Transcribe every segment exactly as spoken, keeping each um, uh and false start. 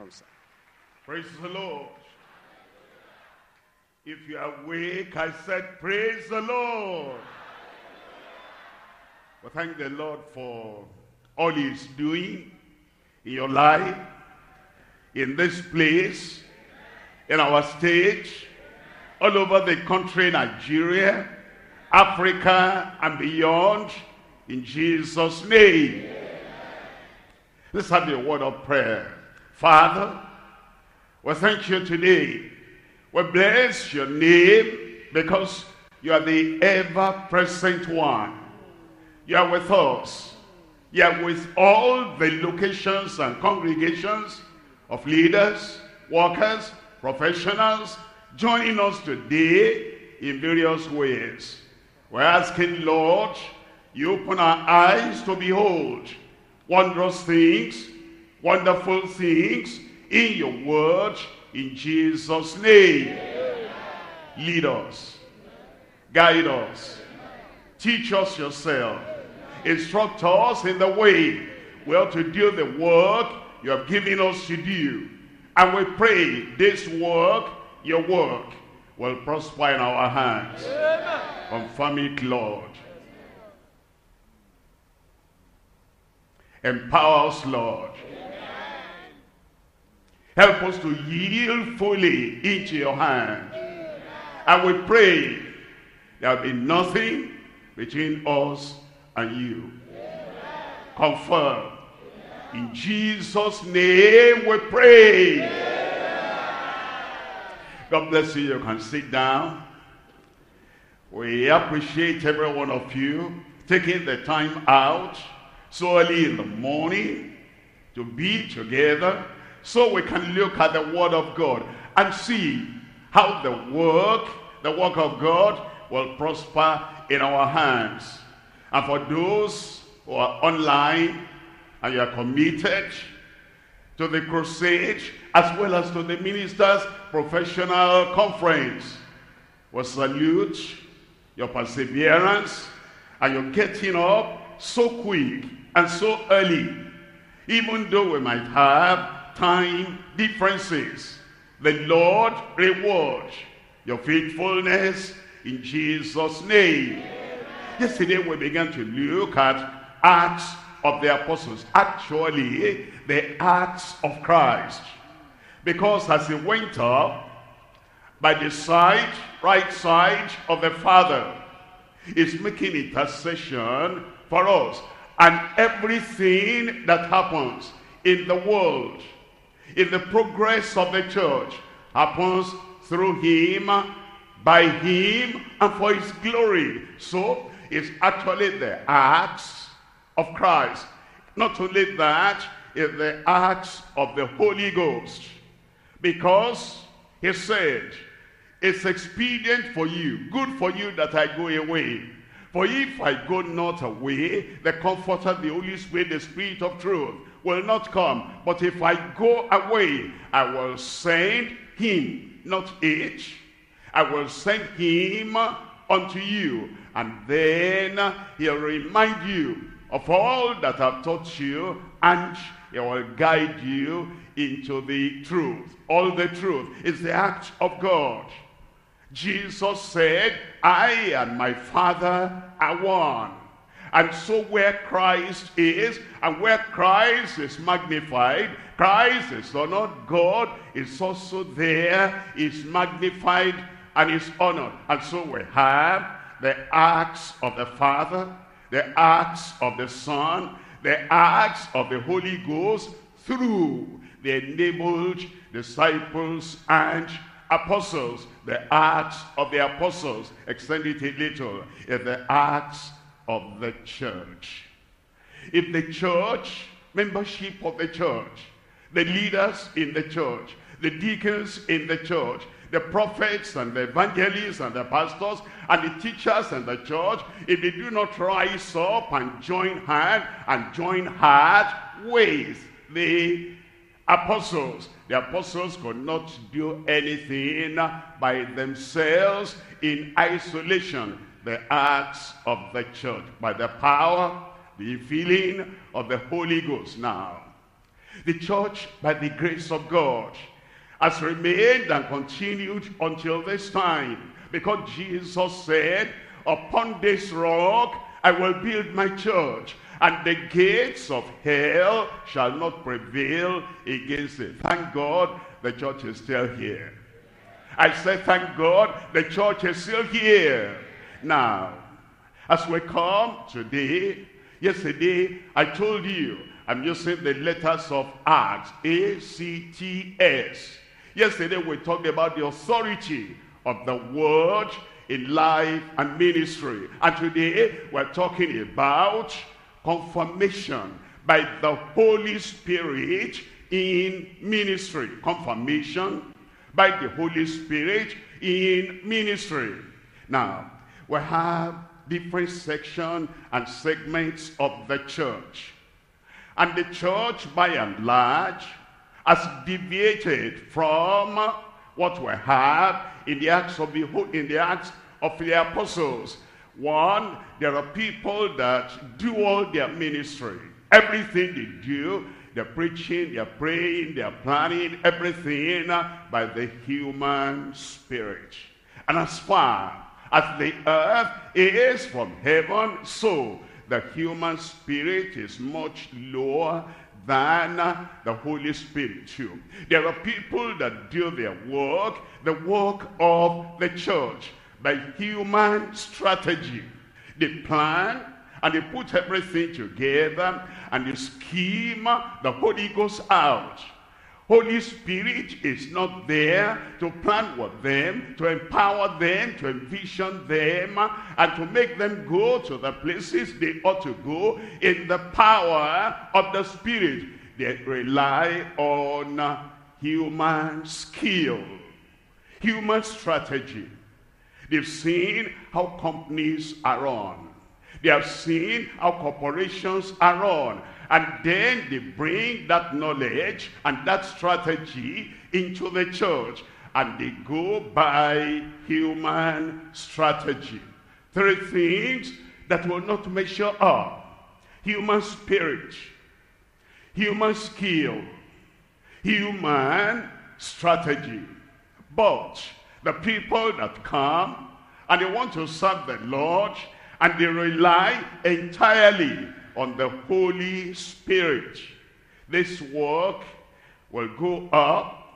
welcome, sir. Praise the Lord. If you are awake, I said, praise the Lord. Well, thank the Lord for all He's doing in your life, in this place, in our stage, all over the country, Nigeria, Africa, and beyond, in Jesus' name. Let's have a word of prayer. Father, we thank you today. We bless your name because you are the ever-present one. You are with us. You are with all the locations and congregations of leaders, workers, professionals, joining us today in various ways. We're asking, Lord, you open our eyes to behold wondrous things, wonderful things in your word, in Jesus' name. Amen. Lead us, guide us, teach us yourself, instruct us in the way we ought to do the work you have given us to do. And we pray this work, your work, will prosper in our hands. Amen. Confirm it, Lord. Empower us, Lord. Help us to yield fully into your hand. Amen. And we pray there will be nothing between us and you. Amen. Confirm. Amen. In Jesus' name we pray. Amen. God bless you. You can sit down. We appreciate every one of you taking the time out so early in the morning to be together, so we can look at the word of God and see how the work, the work of God will prosper in our hands. And for those who are online and you are committed to the crusade as well as to the ministers' professional conference, we salute your perseverance and your getting up so quick and so early. Even though we might have time differences, the Lord reward your faithfulness in Jesus' name. Amen. Yesterday we began to look at Acts of the Apostles, actually the Acts of Christ, because as he went up by the side, right side of the Father, he's making intercession for us. And everything that happens in the world, in the progress of the church, happens through him, by him, and for his glory. So it's actually the acts of Christ. Not only that, it's the acts of the Holy Ghost. Because he said, it's expedient for you, good for you that I go away. For if I go not away, the Comforter, the Holy Spirit, the Spirit of truth, will not come. But if I go away, I will send him, not it. I will send him unto you. And then he'll remind you of all that I've taught you, and he will guide you into the truth. All the truth is the act of God. Jesus said, I and my Father are one. And so where Christ is, and where Christ is magnified, Christ is honored, God is also there, is magnified and is honored. And so we have the acts of the Father, the acts of the Son, the acts of the Holy Ghost through the enabled disciples and apostles. The acts of the apostles, extend it a little, is the acts of the church. If the church, membership of the church, the leaders in the church, the deacons in the church, the prophets and the evangelists and the pastors and the teachers in the church, if they do not rise up and join hand and join heart with the apostles, the apostles could not do anything by themselves in isolation. The acts of the church by the power, the filling of the Holy Ghost. Now, The church, by the grace of God, has remained and continued until this time, because Jesus said, upon this rock I will build my church, and the gates of hell shall not prevail against it. Thank God the church is still here. I said, thank God the church is still here. Now, as we come today, yesterday I told you, I'm using the letters of Acts, A C T S. Yesterday we talked about the authority of the word in life and ministry. And today we're talking about confirmation by the Holy Spirit in ministry. Confirmation by the Holy Spirit in ministry. Now, we have different sections and segments of the church. And the church, by and large, has deviated from what we have in the Acts of the, in the Acts of the Apostles. One, there are people that do all their ministry. Everything they do, they're preaching, they're praying, they're planning, everything by the human spirit. And as far as the earth is from heaven, so the human spirit is much lower than the Holy Spirit too. There are people that do their work, the work of the church, by human strategy. They plan and they put everything together and they scheme the Holy Ghost out. Holy Spirit is not there to plan with them, to empower them, to envision them, and to make them go to the places they ought to go in the power of the Spirit. They rely on human skill, human strategy. They've seen how companies are run. They have seen how corporations are run. And then they bring that knowledge and that strategy into the church. And they go by human strategy. Three things that will not measure up. Human spirit, human skill, human strategy. But the people that come and they want to serve the Lord, and they rely entirely on the Holy Spirit, this work will go up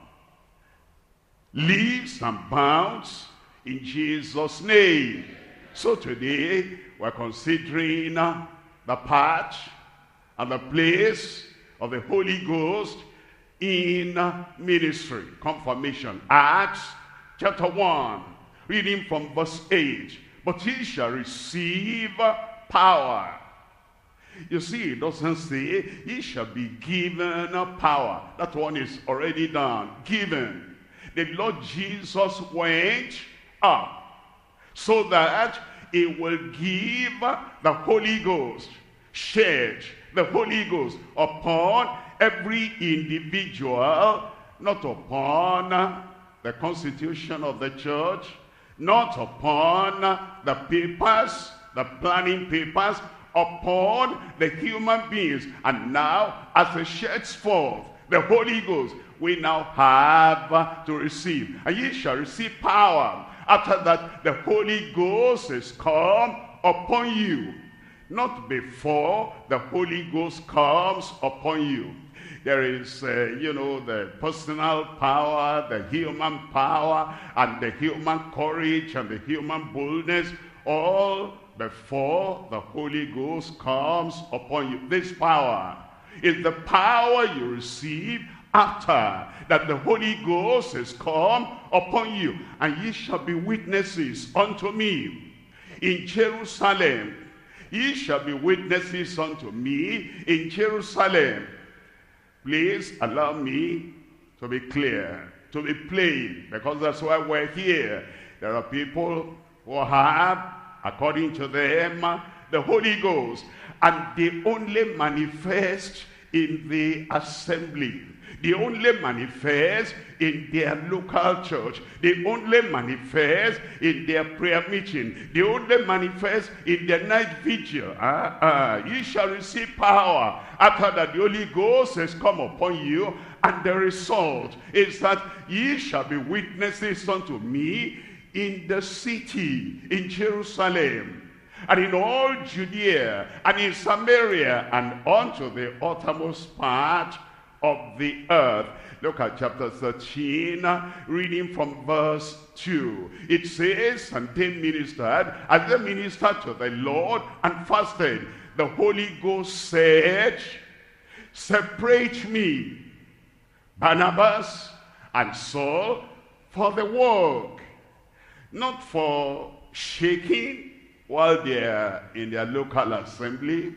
leaps and bounds in Jesus' name. So today we're considering the part and the place of the Holy Ghost in ministry. Confirmation. Acts chapter one, reading from verse eight. But ye shall receive power. You see, it doesn't say ye shall be given power. That one is already done. Given. The Lord Jesus went up so that he will give the Holy Ghost, shed the Holy Ghost upon every individual, not upon the constitution of the church, not upon the papers, the planning papers, upon the human beings. And now, as it sheds forth the Holy Ghost, we now have to receive. And ye shall receive power after that the Holy Ghost is come upon you. Not before the Holy Ghost comes upon you. There is, uh, you know, the personal power, the human power, and the human courage, and the human boldness, all before the Holy Ghost comes upon you. This power is the power you receive after that the Holy Ghost is come upon you. And ye shall be witnesses unto me in Jerusalem. Ye shall be witnesses unto me in Jerusalem. Please allow me to be clear, to be plain, because that's why we're here. There are people who have, according to them, the Holy Ghost, and they only manifest in the assembly. They only manifest in their local church. They only manifest in their prayer meeting. They only manifest in their night vigil. Ah, ah, you shall receive power after that the Holy Ghost has come upon you, and the result is that ye shall be witnesses unto me in the city, in Jerusalem, and in all Judea, and in Samaria, and unto the uttermost part of the earth. Look at chapter thirteen, reading from verse two. It says, and they ministered, as they ministered to the Lord and fasted, the Holy Ghost said, separate me, Barnabas and Saul, for the work, not for shaking while they are in their local assembly,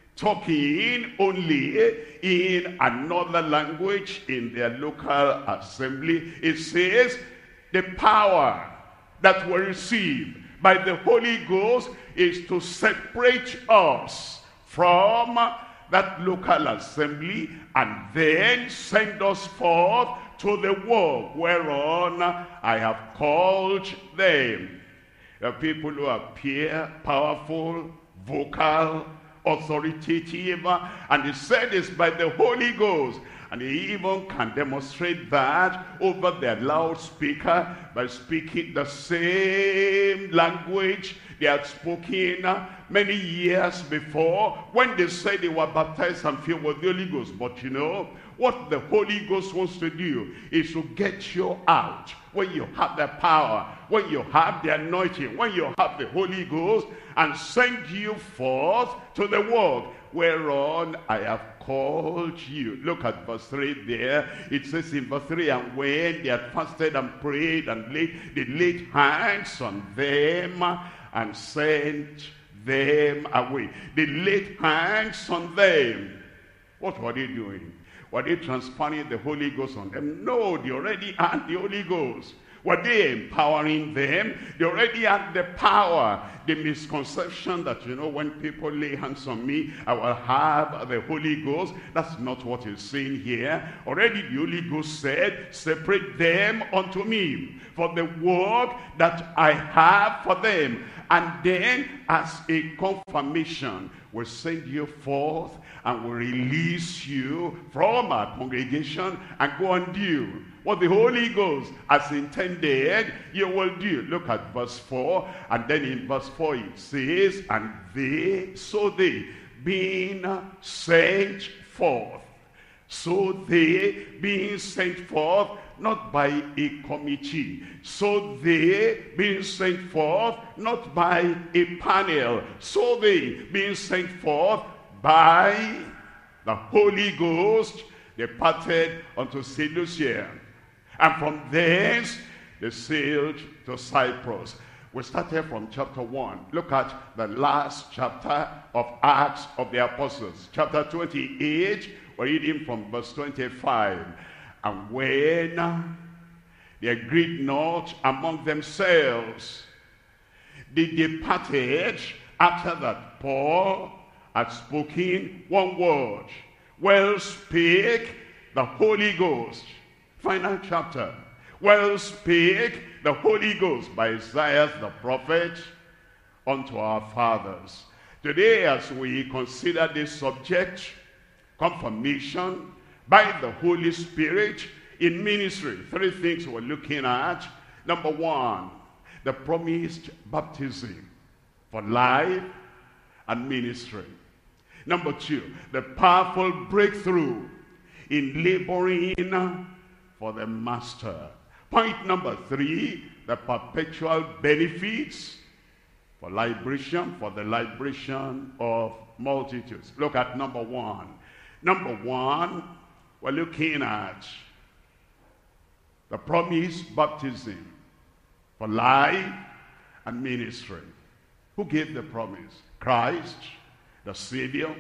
talking only in another language in their local assembly. It says the power that we receive by the Holy Ghost is to separate us from that local assembly and then send us forth to the work whereon I have called them. The people who appear powerful, vocal, authoritative, and he said this by the Holy Ghost, and he even can demonstrate that over their loudspeaker by speaking the same language they had spoken many years before when they said they were baptized and filled with the Holy Ghost. But you know what the Holy Ghost wants to do is to get you out when you have the power, when you have the anointing, when you have the Holy Ghost, and send you forth to the work whereon I have called you. Look at verse three there. It says in verse three, and when they had fasted and prayed and laid, they laid hands on them and sent them away. They laid hands on them. What were they doing? Were they transferring the Holy Ghost on them? No, they already had the Holy Ghost. Were they empowering them? They already had the power. The misconception that, you know, when people lay hands on me, I will have the Holy Ghost. That's not what he's saying here. Already the Holy Ghost said, separate them unto me for the work that I have for them. And then as a confirmation, we'll send you forth and will release you from our congregation and go and do what the Holy Ghost has intended you will do. Look at verse four, and then in verse four it says, and they, so they, being sent forth, so they, being sent forth, not by a committee, so they, being sent forth, not by a panel, so they, being sent forth by the Holy Ghost, departed unto Seleucia, and from thence they sailed to Cyprus. We started from chapter one. Look at the last chapter of Acts of the Apostles, chapter twenty-eight. We're reading from verse twenty-five. And when they agreed not among themselves, they departed after that Paul had spoken one word. Well spake the Holy Ghost. Final chapter. Well spake the Holy Ghost by Isaiah the prophet unto our fathers. Today, as we consider this subject, confirmation by the Holy Spirit in ministry, three things we're looking at. Number one, the promised baptism for life and ministry. Number two, the powerful breakthrough in laboring for the master. Point number three, the perpetual benefits for liberation, for the liberation of multitudes. Look at number one. Number one, we're looking at the promised baptism for life and ministry. Who gave the promise? Christ, the Savior.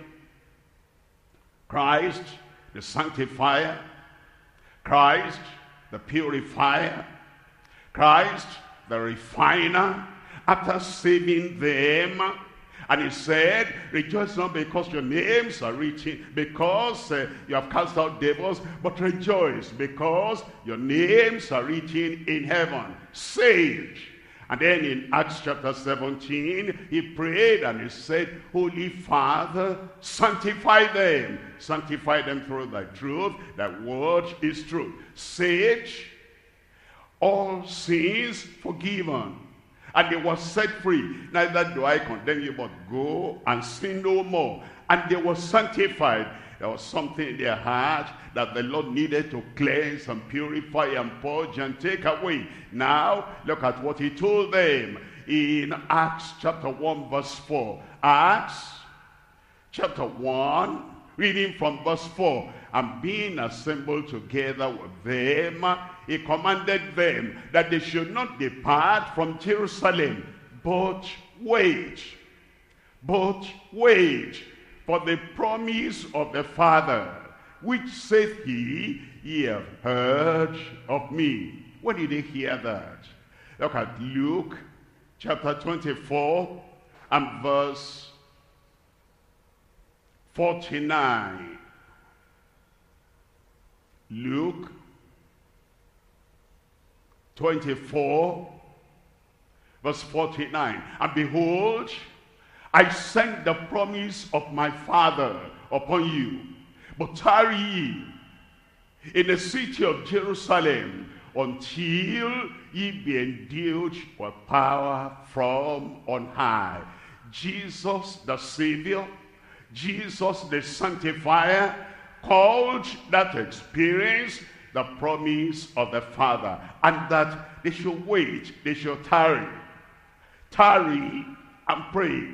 Christ, the sanctifier. Christ, the purifier. Christ, the refiner. After saving them, And he said, rejoice not because your names are written, because uh, you have cast out devils, but rejoice because your names are written in heaven, saved. And then in Acts chapter seventeen, he prayed and he said, Holy Father, sanctify them. Sanctify them through thy truth. Thy word is truth. Saved, all sins forgiven. And they were set free. Neither do I condemn you, but go and sin no more. And they were sanctified. There was something in their heart that the Lord needed to cleanse and purify and purge and take away. Now, look at what he told them in Acts chapter one verse four. Acts chapter one, reading from verse four. And being assembled together with them, he commanded them that they should not depart from Jerusalem, but wait, but wait for the promise of the Father, which saith he, ye have heard of me. When did they hear that? Look at Luke chapter twenty-four and verse forty-nine. Luke twenty-four verse forty-nine. And behold, I send the promise of my Father upon you, but tarry ye in the city of Jerusalem until ye be endued with power from on high. Jesus the Savior, Jesus the Sanctifier, called that experience the promise of the Father, and that they should wait, they should tarry. Tarry and pray.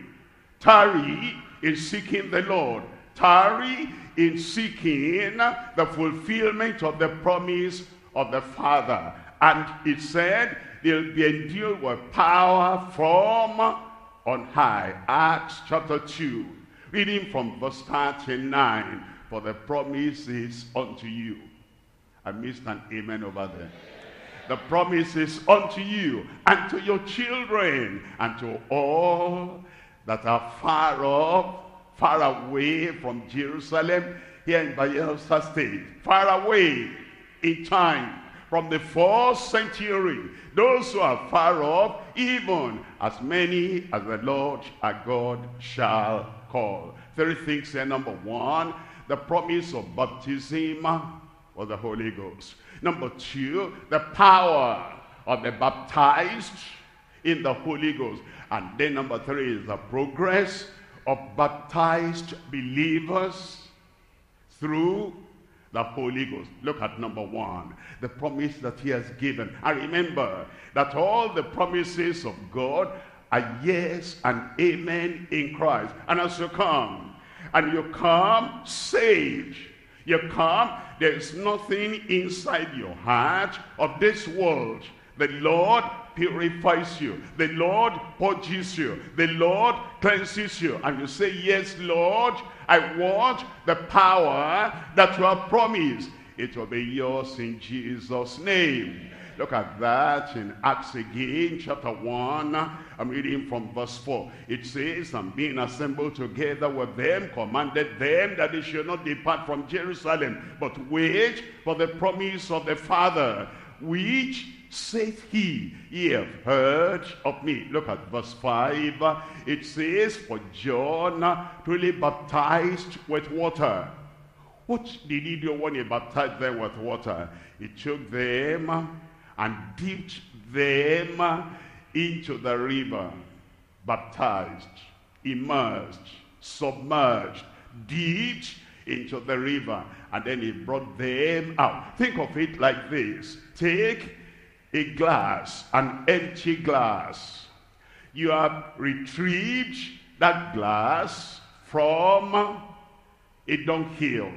Tarry in seeking the Lord. Tarry in seeking the fulfillment of the promise of the Father. And it said they'll be endued with power from on high. Acts chapter two, reading from verse thirty-nine. For the promise is unto you. I missed an amen over there. The promise is unto you and to your children and to all that are far off, far away from Jerusalem, here in Bayelsa State, far away in time from the fourth century, those who are far off, even as many as the Lord our God shall call. Three things here. Number one, the promise of baptism of the Holy Ghost. Number two, the power of the baptized in the Holy Ghost. And then number three is the progress of baptized believers through the Holy Ghost. Look at number one, the promise that he has given. And remember that all the promises of God are yes and amen in Christ. And as you come, and you come saved, you come, there is nothing inside your heart of this world. The Lord purifies you. The Lord purges you. The Lord cleanses you. And you say, yes, Lord, I want the power that you have promised. It will be yours in Jesus' name. Look at that in Acts again, chapter one. I'm reading from verse four. It says, and being assembled together with them, commanded them that they should not depart from Jerusalem, but wait for the promise of the Father, which saith he, ye have heard of me. Look at verse five. It says, for John truly baptized with water. What did he do when he baptized them with water? He took them and dipped them into the river, baptized, immersed, submerged, dipped into the river, and then he brought them out. Think of it like this. Take a glass, an empty glass. You have retrieved that glass from a dunghill,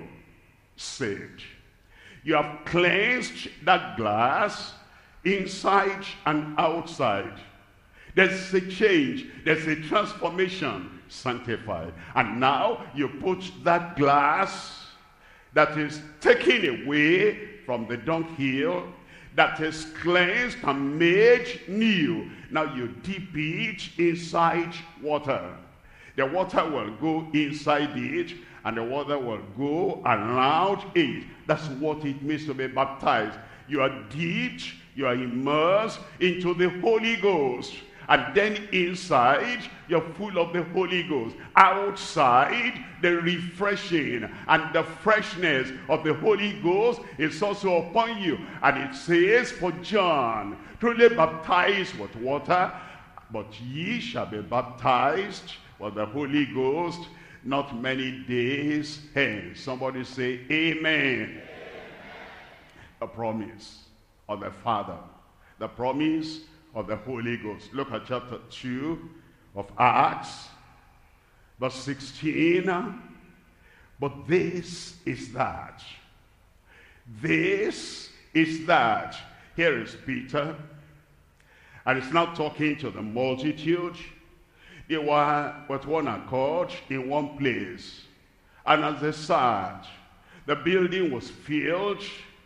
saved. You have cleansed that glass inside and outside. There's a change, there's a transformation, sanctified. And now you put that glass that is taken away from the dunghill, that is cleansed and made new. Now you dip it inside water. The water will go inside it, and the water will go around it. That's what it means to be baptized. You are dipped, you are immersed into the Holy Ghost. And then inside, you're full of the Holy Ghost. Outside, the refreshing and the freshness of the Holy Ghost is also upon you. And it says, for John, truly baptized with water, but ye shall be baptized with the Holy Ghost not many days hence. Somebody say, amen. Amen. A promise of the Father. The promise of the Holy Ghost. Look at chapter two of Acts, verse sixteen. But this is that. This is that. Here is Peter, and he's now talking to the multitude. They were with one accord in one place. And as they sat, the building was filled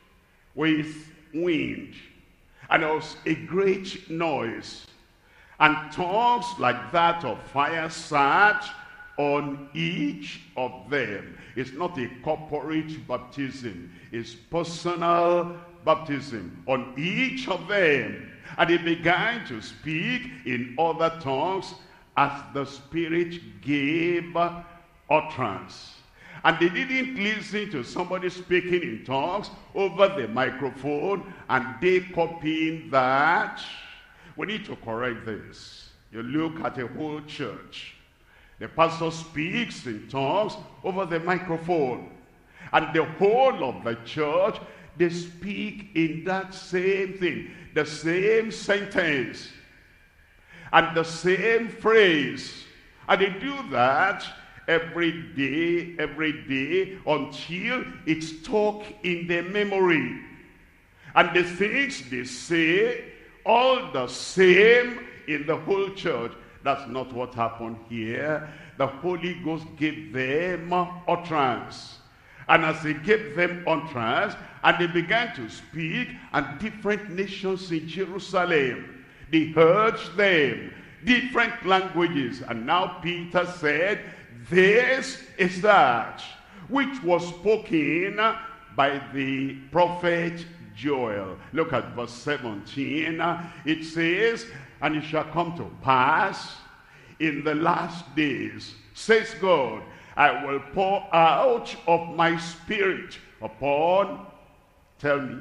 with wind. And there was a great noise. And tongues like that of fire sat on each of them. It's not a corporate baptism. It's personal baptism on each of them. And they began to speak in other tongues as the Spirit gave utterance. And they didn't listen to somebody speaking in tongues over the microphone and they copying that. We need to correct this. You look at a whole church. The pastor speaks in tongues over the microphone. And the whole of the church, they speak in that same thing. The same sentence. And the same phrase. And they do that every day, every day, until it's stuck in their memory. And the things they say, all the same in the whole church. That's not what happened here. The Holy Ghost gave them utterance. And as he gave them utterance, and they began to speak, and different nations in Jerusalem, they heard them, different languages. And now Peter said, this is that which was spoken by the prophet Joel. Look at verse seventeen. It says, and it shall come to pass in the last days, says God, I will pour out of my spirit upon, tell me,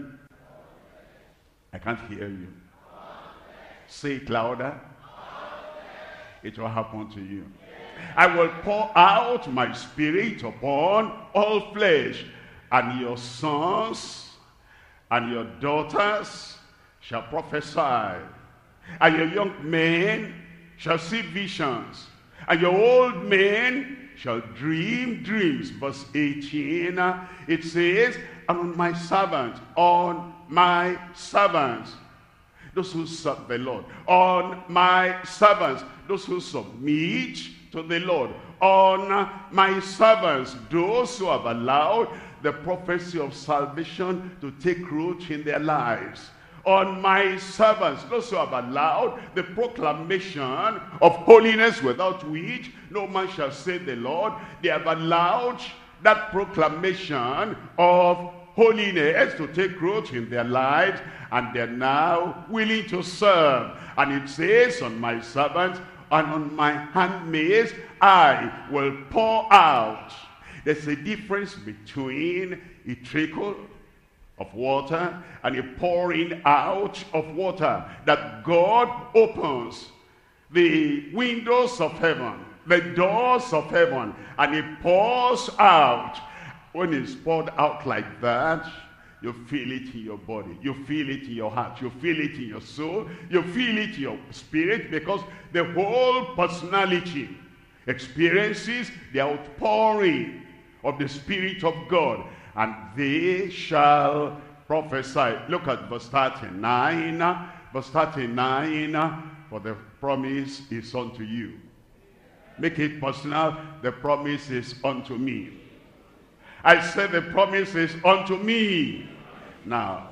I can't hear you. Say it louder. It will happen to you. I will pour out my spirit upon all flesh, and your sons and your daughters shall prophesy, and your young men shall see visions, and your old men shall dream dreams. Verse eighteen, it says, and on my servants, on my servants, those who serve the Lord, on my servants, those who submit to the Lord, on my servants, those who have allowed the prophecy of salvation to take root in their lives, on my servants, those who have allowed the proclamation of holiness without which no man shall see the Lord. They have allowed that proclamation of holiness to take root in their lives, and they're now willing to serve. And it says, on my servants and on my handmaids I will pour out. There's a difference between a trickle of water and a pouring out of water. That God opens the windows of heaven, the doors of heaven, and He pours out. When it's poured out like that, you feel it in your body, you feel it in your heart, you feel it in your soul, you feel it in your spirit, because the whole personality experiences the outpouring of the Spirit of God. And they shall prophesy. Look at verse thirty-nine. Verse thirty-nine, for the promise is unto you. Make it personal. The promise is unto me. I said the promise is unto me. Now,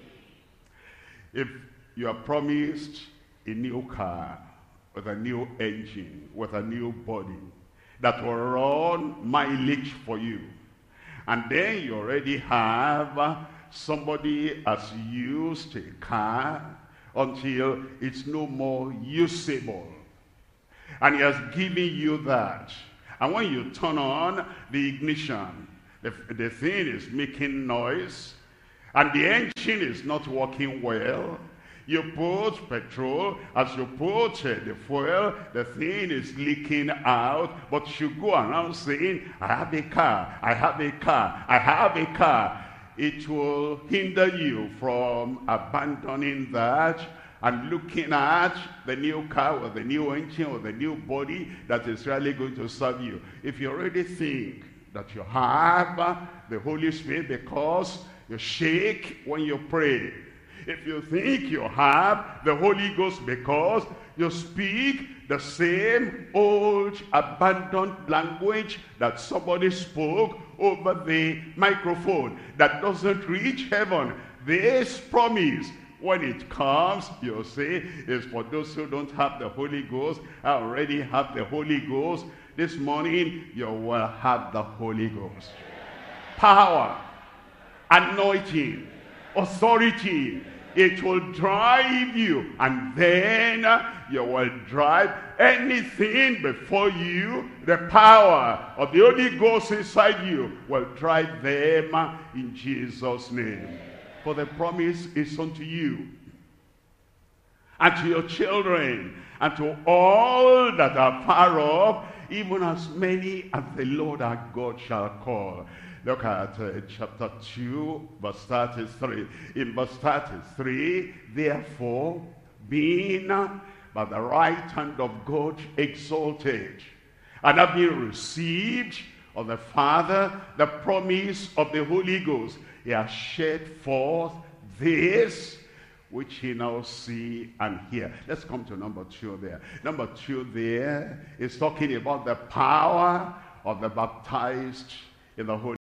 if you are promised a new car with a new engine, with a new body, that will run mileage for you. And then you already have uh, somebody has used a car until it's no more usable. And he has given you that. And when you turn on the ignition, the, the thing is making noise, and the engine is not working well. You put petrol, as you put uh, the fuel, the thing is leaking out, but you go around saying, I have a car, I have a car, I have a car. It will hinder you from abandoning that and looking at the new car or the new engine or the new body that is really going to serve you. If you already think that you have uh, the Holy Spirit because you shake when you pray, if you think you have the Holy Ghost because you speak the same old abandoned language that somebody spoke over the microphone that doesn't reach heaven, this promise, when it comes, you'll say, is for those who don't have the Holy Ghost. I already have the Holy Ghost. This morning, you will have the Holy Ghost. Power, anointing, authority. It will drive you, and then you will drive anything before you. The power of the Holy Ghost inside you will drive them in Jesus' name. For the promise is unto you, and to your children, and to all that are far off, even as many as the Lord our God shall call. Look at uh, chapter two, verse thirty-three. In verse thirty-three, therefore, being by the right hand of God exalted, and having received of the Father the promise of the Holy Ghost, he has shed forth this which he now see and hear. Let's come to number two there. Number two there is talking about the power of the baptized in the Holy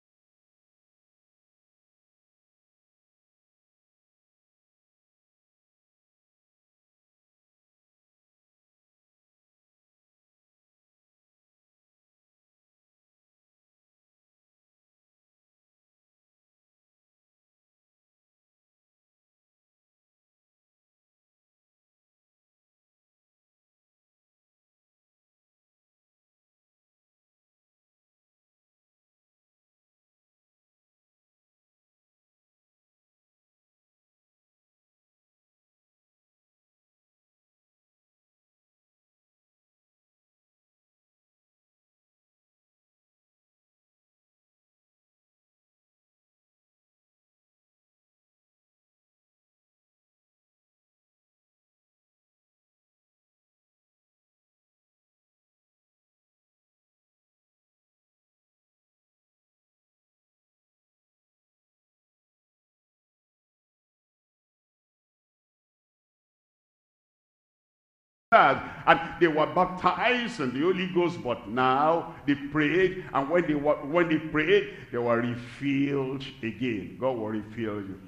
and they were baptized in the Holy Ghost, but now they prayed, and when they were when they prayed, they were refilled again. God will refill you.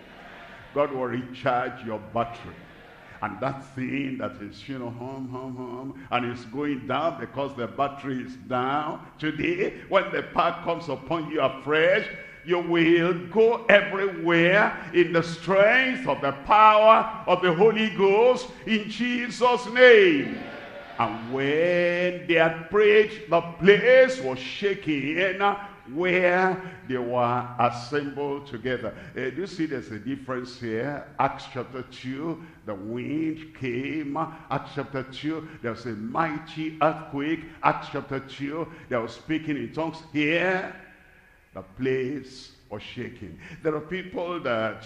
God will recharge your battery. And that thing that is, you know, hum, hum, hum, and it's going down because the battery is down. Today, when the power comes upon you afresh, you will go everywhere in the strength of the power of the Holy Ghost in Jesus' name. And when they had prayed, the place was shaking where they were assembled together. Uh, do you see there's a difference here? Acts chapter two, the wind came. Acts chapter two, there was a mighty earthquake. Acts chapter two, they were speaking in tongues. Here, the place was shaking. There are people that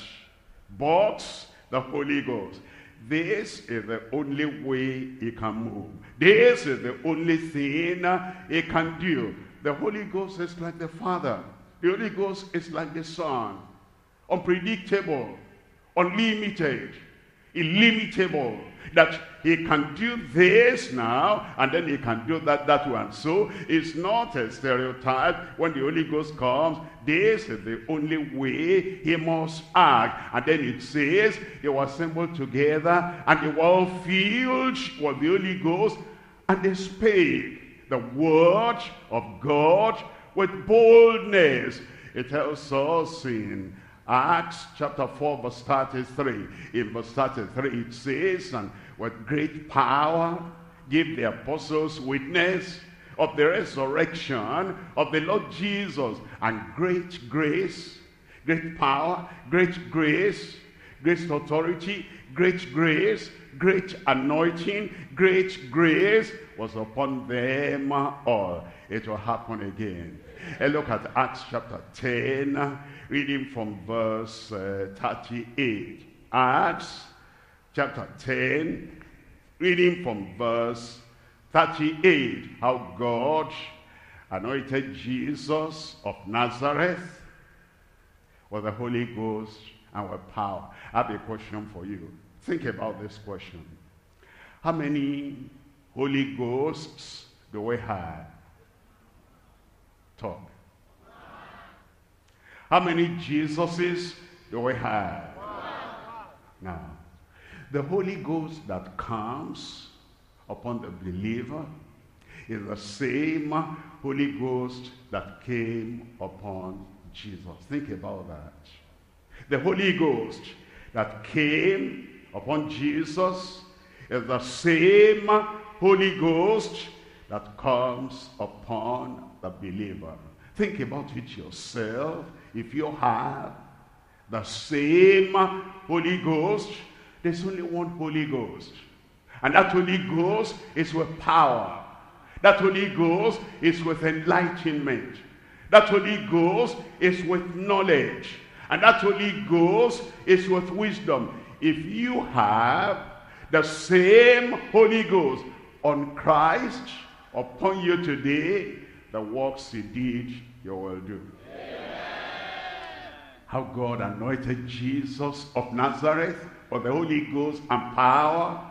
box the Holy Ghost. This is the only way he can move. This is the only thing he can do. The Holy Ghost is like the Father. The Holy Ghost is like the Son. Unpredictable, unlimited, illimitable. That he can do this now, and then he can do that, that one. So it's not a stereotype. When the Holy Ghost comes, this is the only way he must act. And then it says, they were assembled together, and they were all filled with the Holy Ghost, and they spake the word of God with boldness. It tells us in Acts chapter four verse thirty-three. In verse thirty-three it says, and with great power give the apostles witness of the resurrection of the Lord Jesus, and great grace, great power, great grace, great authority, great grace, great anointing, great grace was upon them all. It will happen again. And look at Acts chapter ten, reading from verse uh, thirty-eight. Acts chapter ten, reading from verse thirty-eight. How God anointed Jesus of Nazareth with the Holy Ghost and with power. I have a question for you. Think about this question. How many Holy Ghosts do we have? Talk. How many Jesuses do we have? Now, the Holy Ghost that comes upon the believer is the same Holy Ghost that came upon Jesus. Think about that. The Holy Ghost that came upon Jesus is the same Holy Ghost that comes upon the believer. Think about it yourself. If you have the same Holy Ghost, there's only one Holy Ghost. And that Holy Ghost is with power. That Holy Ghost is with enlightenment. That Holy Ghost is with knowledge. And that Holy Ghost is with wisdom. If you have the same Holy Ghost on Christ upon you today, the works he did, you will do. Amen. How God anointed Jesus of Nazareth with the Holy Ghost and power,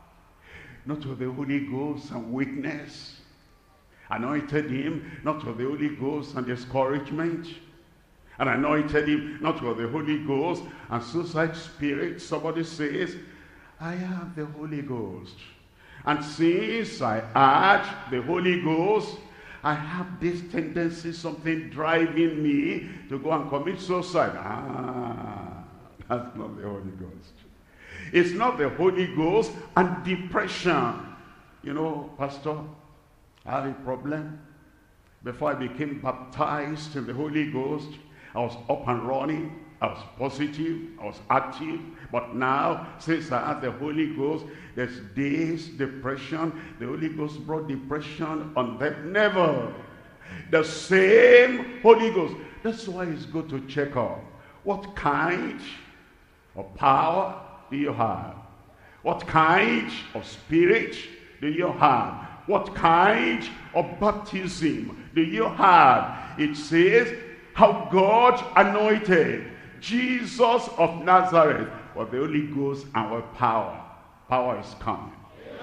not with the Holy Ghost and weakness. Anointed him not with the Holy Ghost and discouragement, and anointed him not with the Holy Ghost and suicide spirit. Somebody says, I have the Holy Ghost, and since I had the Holy Ghost, I have this tendency, something driving me to go and commit suicide. Ah, that's not the Holy Ghost. It's not the Holy Ghost and depression. You know, Pastor, I have a problem. Before I became baptized in the Holy Ghost, I was up and running. I was positive. I was active. But now, since I have the Holy Ghost, there's this depression. The Holy Ghost brought depression on them. Never. The same Holy Ghost. That's why it's good to check out. What kind of power do you have? What kind of spirit do you have? What kind of baptism do you have? It says, how God anointed Jesus of Nazareth with the Holy Ghost and with power. Power is coming.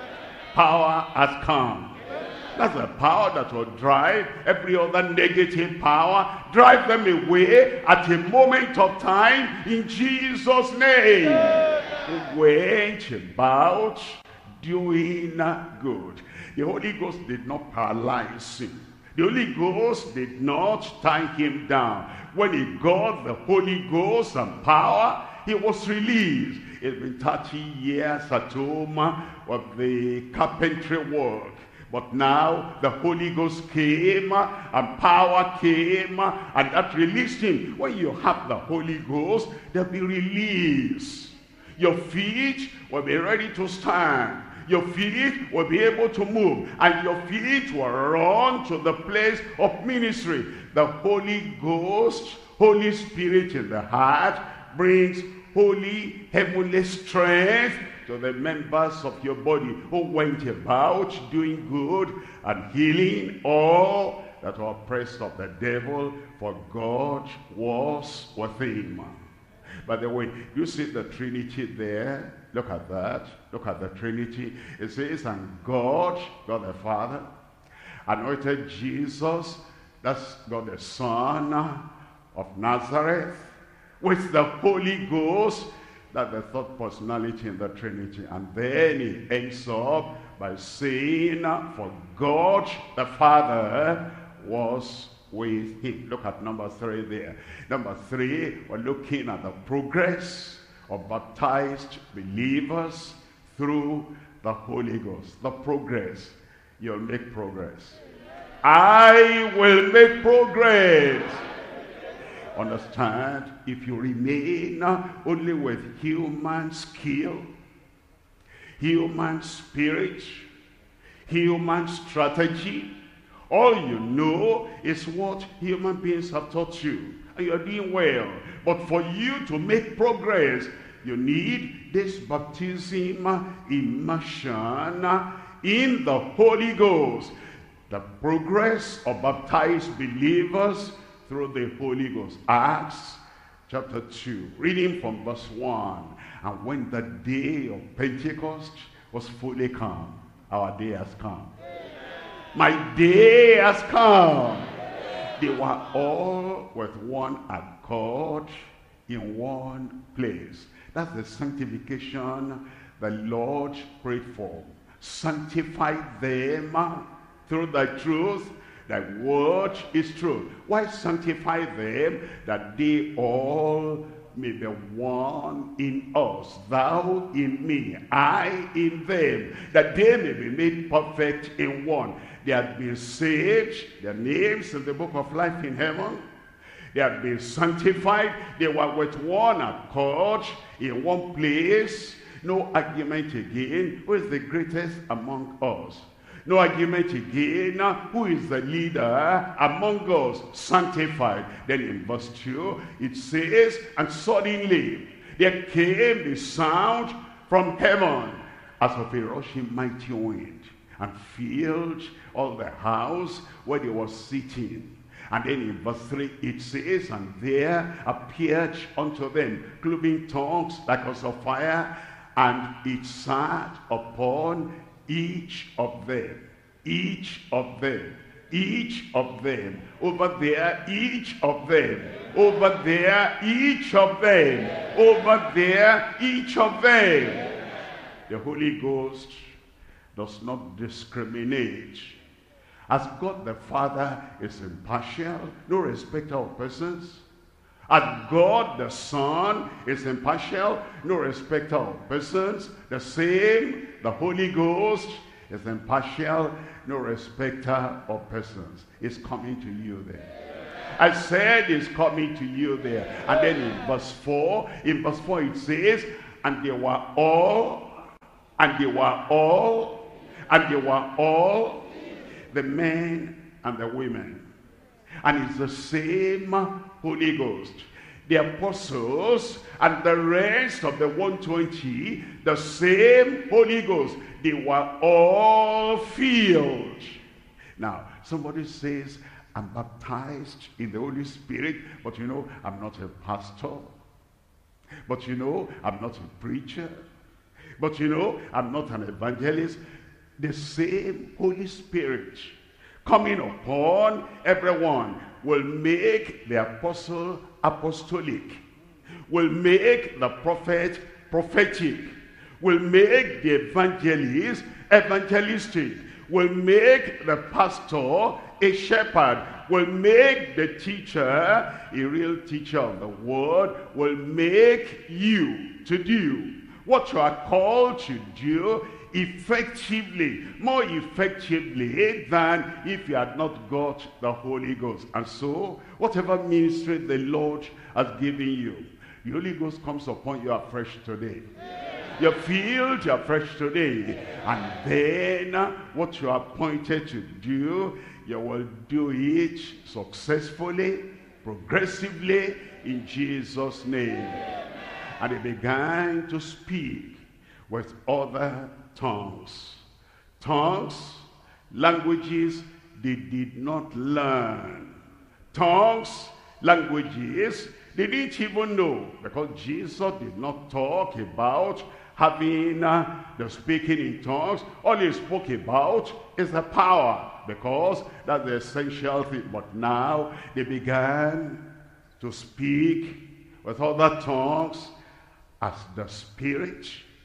Power has come. That's the power that will drive every other negative power, drive them away at a moment of time in Jesus' name. Who went about doing good. The Holy Ghost did not paralyze him. The Holy Ghost did not tie him down. When he got the Holy Ghost and power, he was released. It's been thirty years at home of the carpentry work. But now the Holy Ghost came and power came and that released him. When you have the Holy Ghost, there'll be release. Your feet will be ready to stand. Your feet will be able to move. And your feet will run to the place of ministry. The Holy Ghost, Holy Spirit in the heart brings holy heavenly strength to the members of your body who went about doing good and healing all that were oppressed of the devil, for God was with him. By the way, you see the Trinity there? Look at that. Look at the Trinity. It says, and God, God the Father, anointed Jesus, that's God the Son of Nazareth, with the Holy Ghost That's the third personality in the Trinity. And then he ends up by saying, for God the Father was with him. Look at number three there. Number three, we're looking at the progress of baptized believers through the Holy Ghost. The progress. You'll make progress. I will make progress. Understand, if you remain only with human skill, human spirit, human strategy, all you know is what human beings have taught you, and you're doing well. But for you to make progress, you need this baptism, immersion in the Holy Ghost. The progress of baptized believers through the Holy Ghost. Acts chapter two, reading from verse one. And when the day of Pentecost was fully come, our day has come. My day has come. They were all with one accord in one place. That's the sanctification the Lord prayed for. Sanctify them through the truth. Thy word is truth. Why sanctify them? That they all may be one in us, thou in me, I in them, that they may be made perfect in one. They have been saved, their names in the book of life in heaven. They have been sanctified. They were with one accord in one place. No argument again. Who is the greatest among us? No argument again. Who is the leader among us? Sanctified. Then in verse two, it says, and suddenly there came the sound from heaven as of a rushing mighty wind, and filled all the house where they were sitting. And then in verse three it says, and there appeared unto them cloven tongues like as of fire, and it sat upon each of them, each of them, each of them, over there, each of them, over there, each of them, over there, each of them. The Holy Ghost does not discriminate. As God the Father is impartial, no respecter of persons. As God the Son is impartial, no respecter of persons. The same, the Holy Ghost is impartial, no respecter of persons. It's coming to you there. I said it's coming to you there. And then in verse four, in verse four it says, and they were all, and they were all, and they were all, the men and the women. And it's the same Holy Ghost. The apostles and the rest of the one hundred twenty, the same Holy Ghost. They were all filled. Now, somebody says, I'm baptized in the Holy Spirit, but you know, I'm not a pastor. But you know, I'm not a preacher. But you know, I'm not an evangelist. The same Holy Spirit coming upon everyone will make the apostle apostolic, will make the prophet prophetic, will make the evangelist evangelistic, will make the pastor a shepherd, will make the teacher a real teacher of the word, will make you to do what you are called to do effectively, more effectively than if you had not got the Holy Ghost. And so, whatever ministry the Lord has given you, the Holy Ghost comes upon you afresh today. You're filled afresh today. And then, what you are appointed to do, you will do it successfully, progressively, in Jesus' name. And he began to speak with other tongues. Tongues, languages they did not learn. Tongues, languages they didn't even know, because Jesus did not talk about having uh, the speaking in tongues. All he spoke about is the power, because that's the essential thing. But now they began to speak with other tongues as the Spirit,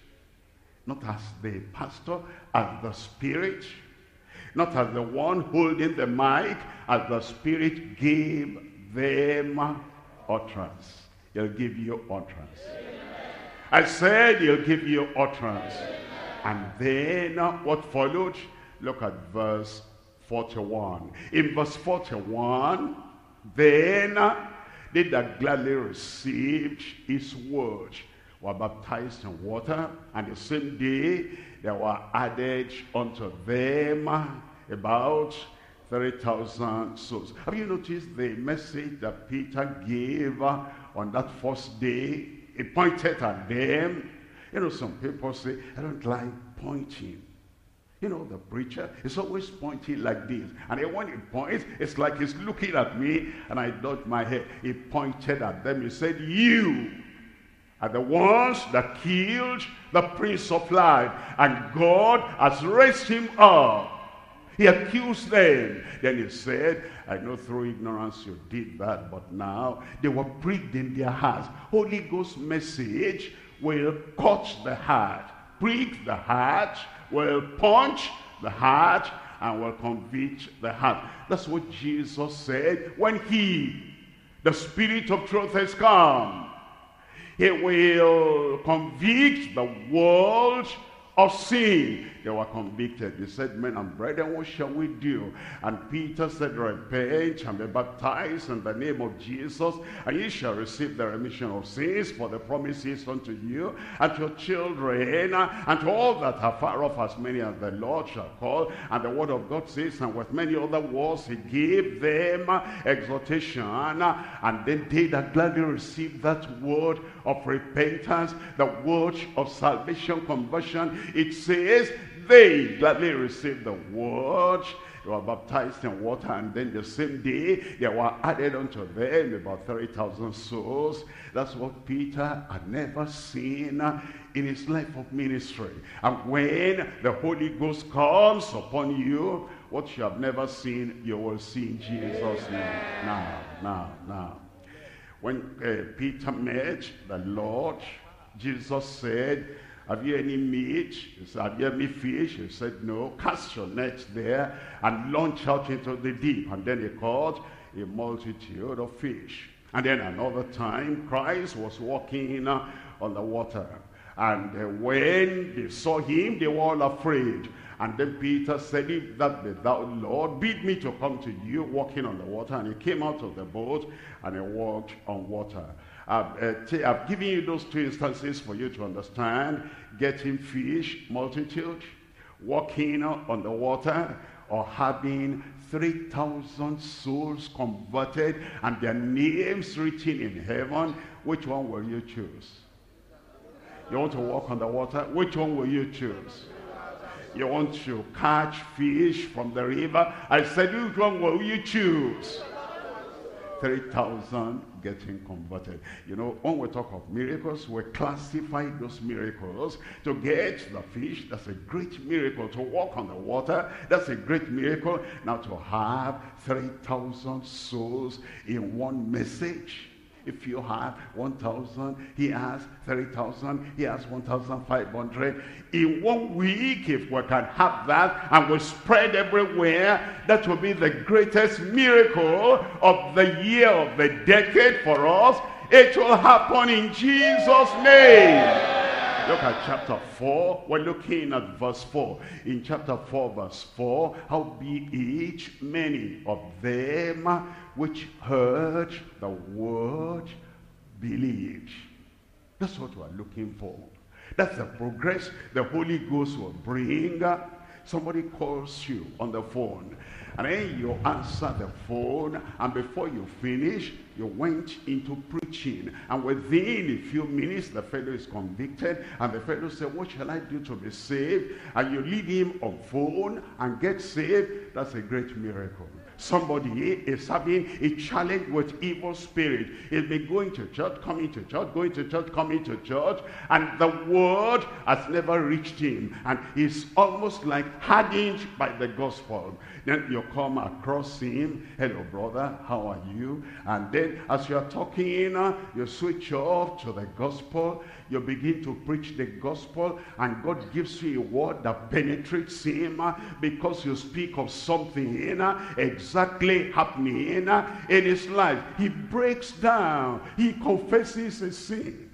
not as the pastor, as the Spirit, not as the one holding the mic, as the Spirit gave them utterance. He'll give you utterance. Amen. I said he'll give you utterance. Amen. And then uh, what followed? Look at verse forty-one. In verse forty-one, then uh, they that gladly received his word were baptized in water, and the same day there were added unto them about three thousand souls. Have you noticed the message that Peter gave on that first day? He pointed at them. You know, some people say, I don't like pointing. You know, the preacher is always pointing like this. And then when he points, it's like he's looking at me, and I dodge my head. He pointed at them. He said, you are the ones that killed the Prince of Life, and God has raised him up. He accused them. Then he said, I know through ignorance you did that, but now they were pricked in their hearts. Holy Ghost message will cut the heart, prick the heart, will punch the heart, and will convict the heart. That's what Jesus said when he, the Spirit of truth, has come. He will convict the world of sin. They were convicted. They said, men and brethren, what shall we do? And Peter said, repent and be baptized in the name of Jesus, and ye shall receive the remission of sins, for the promise is unto you and to your children and to all that are far off, as many as the Lord shall call. And the word of God says, and with many other words he gave them exhortation, and then they that gladly received that word of repentance, the word of salvation, conversion, it says they gladly received the word. They were baptized in water, and then the same day there were added unto them about thirty thousand souls. That's what Peter had never seen in his life of ministry. And when the Holy Ghost comes upon you, what you have never seen, you will see in Jesus' name. Now, now, now. When uh, Peter met the Lord, Jesus said, have you any meat? He said, have you any fish? He said, no. Cast your net there and launch out into the deep. And then he caught a multitude of fish. And then another time, Christ was walking uh, on the water. And uh, when they saw him, they were all afraid. And then Peter said, if that be thou, Lord, bid me to come to you walking on the water. And he came out of the boat and he walked on water. I've, uh, I've given you those two instances for you to understand. Getting fish, multitude, walking on the water, or having three thousand souls converted and their names written in heaven. Which one will you choose? You want to walk on the water? Which one will you choose? You want to catch fish from the river? I said, which one will you choose? three thousand getting converted. You know, when we talk of miracles, we classify those miracles. To get the fish, that's a great miracle. To walk on the water, that's a great miracle. Now to have three thousand souls in one message. If you have one thousand, he has three thousand, he has one thousand five hundred. In one week, if we can have that and we spread everywhere, that will be the greatest miracle of the year, of the decade for us. It will happen in Jesus' name. Look at chapter four. We're looking at verse four. In chapter four, verse four, howbeit many of them which heard the word believed. That's what we're looking for. That's the progress the Holy Ghost will bring. Somebody calls you on the phone, and then you answer the phone, and before you finish, you went into preaching, and within a few minutes the fellow is convicted, and the fellow said, what shall I do to be saved? And you lead him on phone and get saved. That's a great miracle. Somebody is having a challenge with evil spirit. He's been going to church, coming to church, going to church, coming to church, and the word has never reached him. And he's almost like hardened by the gospel. Then you come across him. Hello, brother, how are you? And then as you are talking, uh, you switch off to the gospel. You begin to preach the gospel, and God gives you a word that penetrates him uh, because you speak of something uh, exactly happening uh, in his life. He breaks down. He confesses his sin.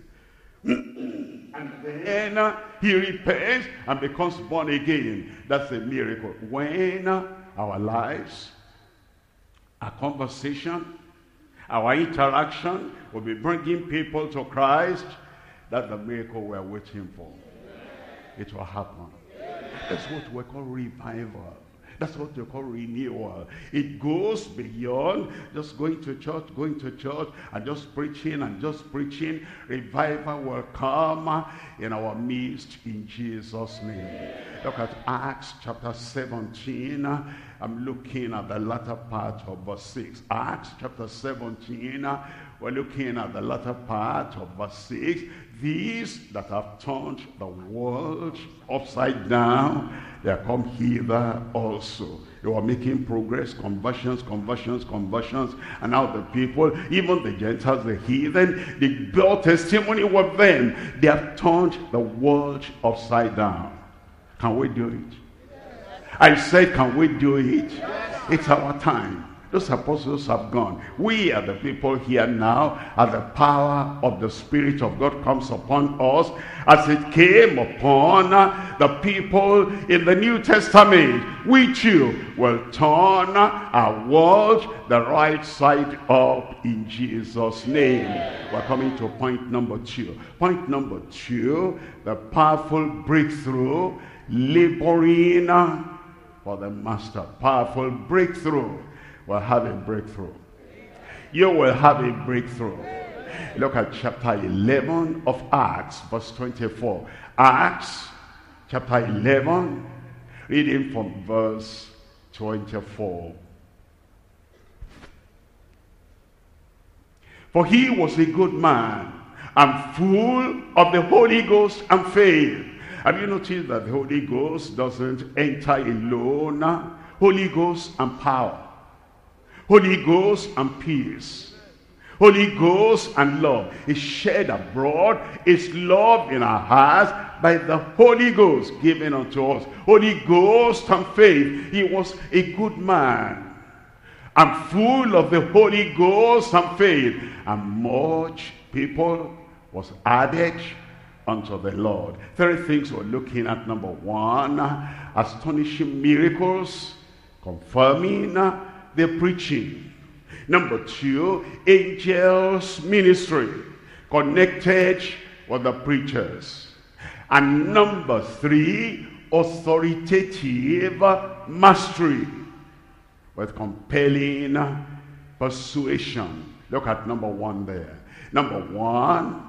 And then uh, he repents and becomes born again. That's a miracle. When uh, our lives, our conversation, our interaction will be bringing people to Christ, that's the miracle we're waiting for. It will happen. That's what we call revival. That's what we call renewal. It goes beyond just going to church, going to church, and just preaching and just preaching. Revival will come in our midst in Jesus' name. Look at Acts chapter seventeen. I'm looking at the latter part of verse six. Acts chapter seventeen. We're looking at the latter part of verse six. These that have turned the world upside down, they are come hither also. They were making progress, conversions, conversions, conversions. And now the people, even the Gentiles, the heathen, they bear testimony with them. They have turned the world upside down. Can we do it? I said, can we do it? It's our time. Those apostles have gone. We are the people here now, as the power of the Spirit of God comes upon us, as it came upon the people in the New Testament. We too will turn our world the right side up in Jesus' name. We're coming to point number two. Point number two, the powerful breakthrough, laboring for the master. Powerful breakthrough. Will have a breakthrough. You will have a breakthrough. Look at chapter eleven of Acts, verse twenty-four. Acts chapter eleven, reading from verse twenty-four. For he was a good man and full of the Holy Ghost and faith. Have you noticed that the Holy Ghost doesn't enter alone? Holy Ghost and power. Holy Ghost and peace. Holy Ghost and love is shed abroad. Is love in our hearts by the Holy Ghost given unto us. Holy Ghost and faith. He was a good man and full of the Holy Ghost and faith. And much people was added unto the Lord. Three things we're looking at. Number one, astonishing miracles confirming the preaching. Number two, angels ministry connected with the preachers. And number three, authoritative mastery with compelling persuasion. Look at number one there. Number one,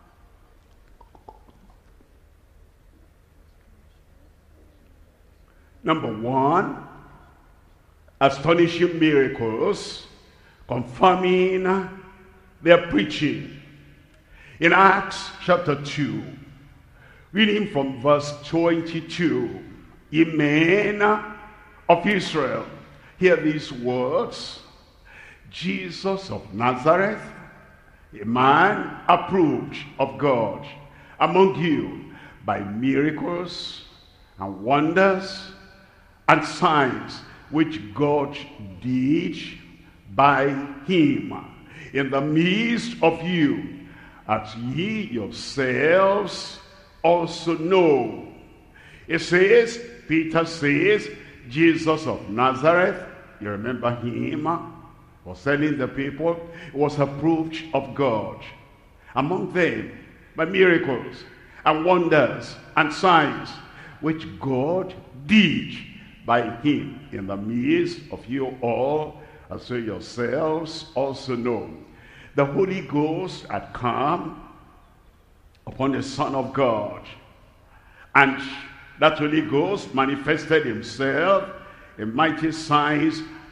number one, astonishing miracles confirming their preaching. In Acts chapter two, reading from verse twenty-two, ye men of Israel, hear these words. Jesus of Nazareth, a man approved of God among you by miracles and wonders and signs which God did by him in the midst of you, as ye yourselves also know. It says, Peter says, Jesus of Nazareth, you remember him, was telling the people, was approved of God. Among them, by miracles and wonders and signs, which God did by him in the midst of you all, as so yourselves also know. The Holy Ghost had come upon the Son of God, and that Holy Ghost manifested himself in mighty signs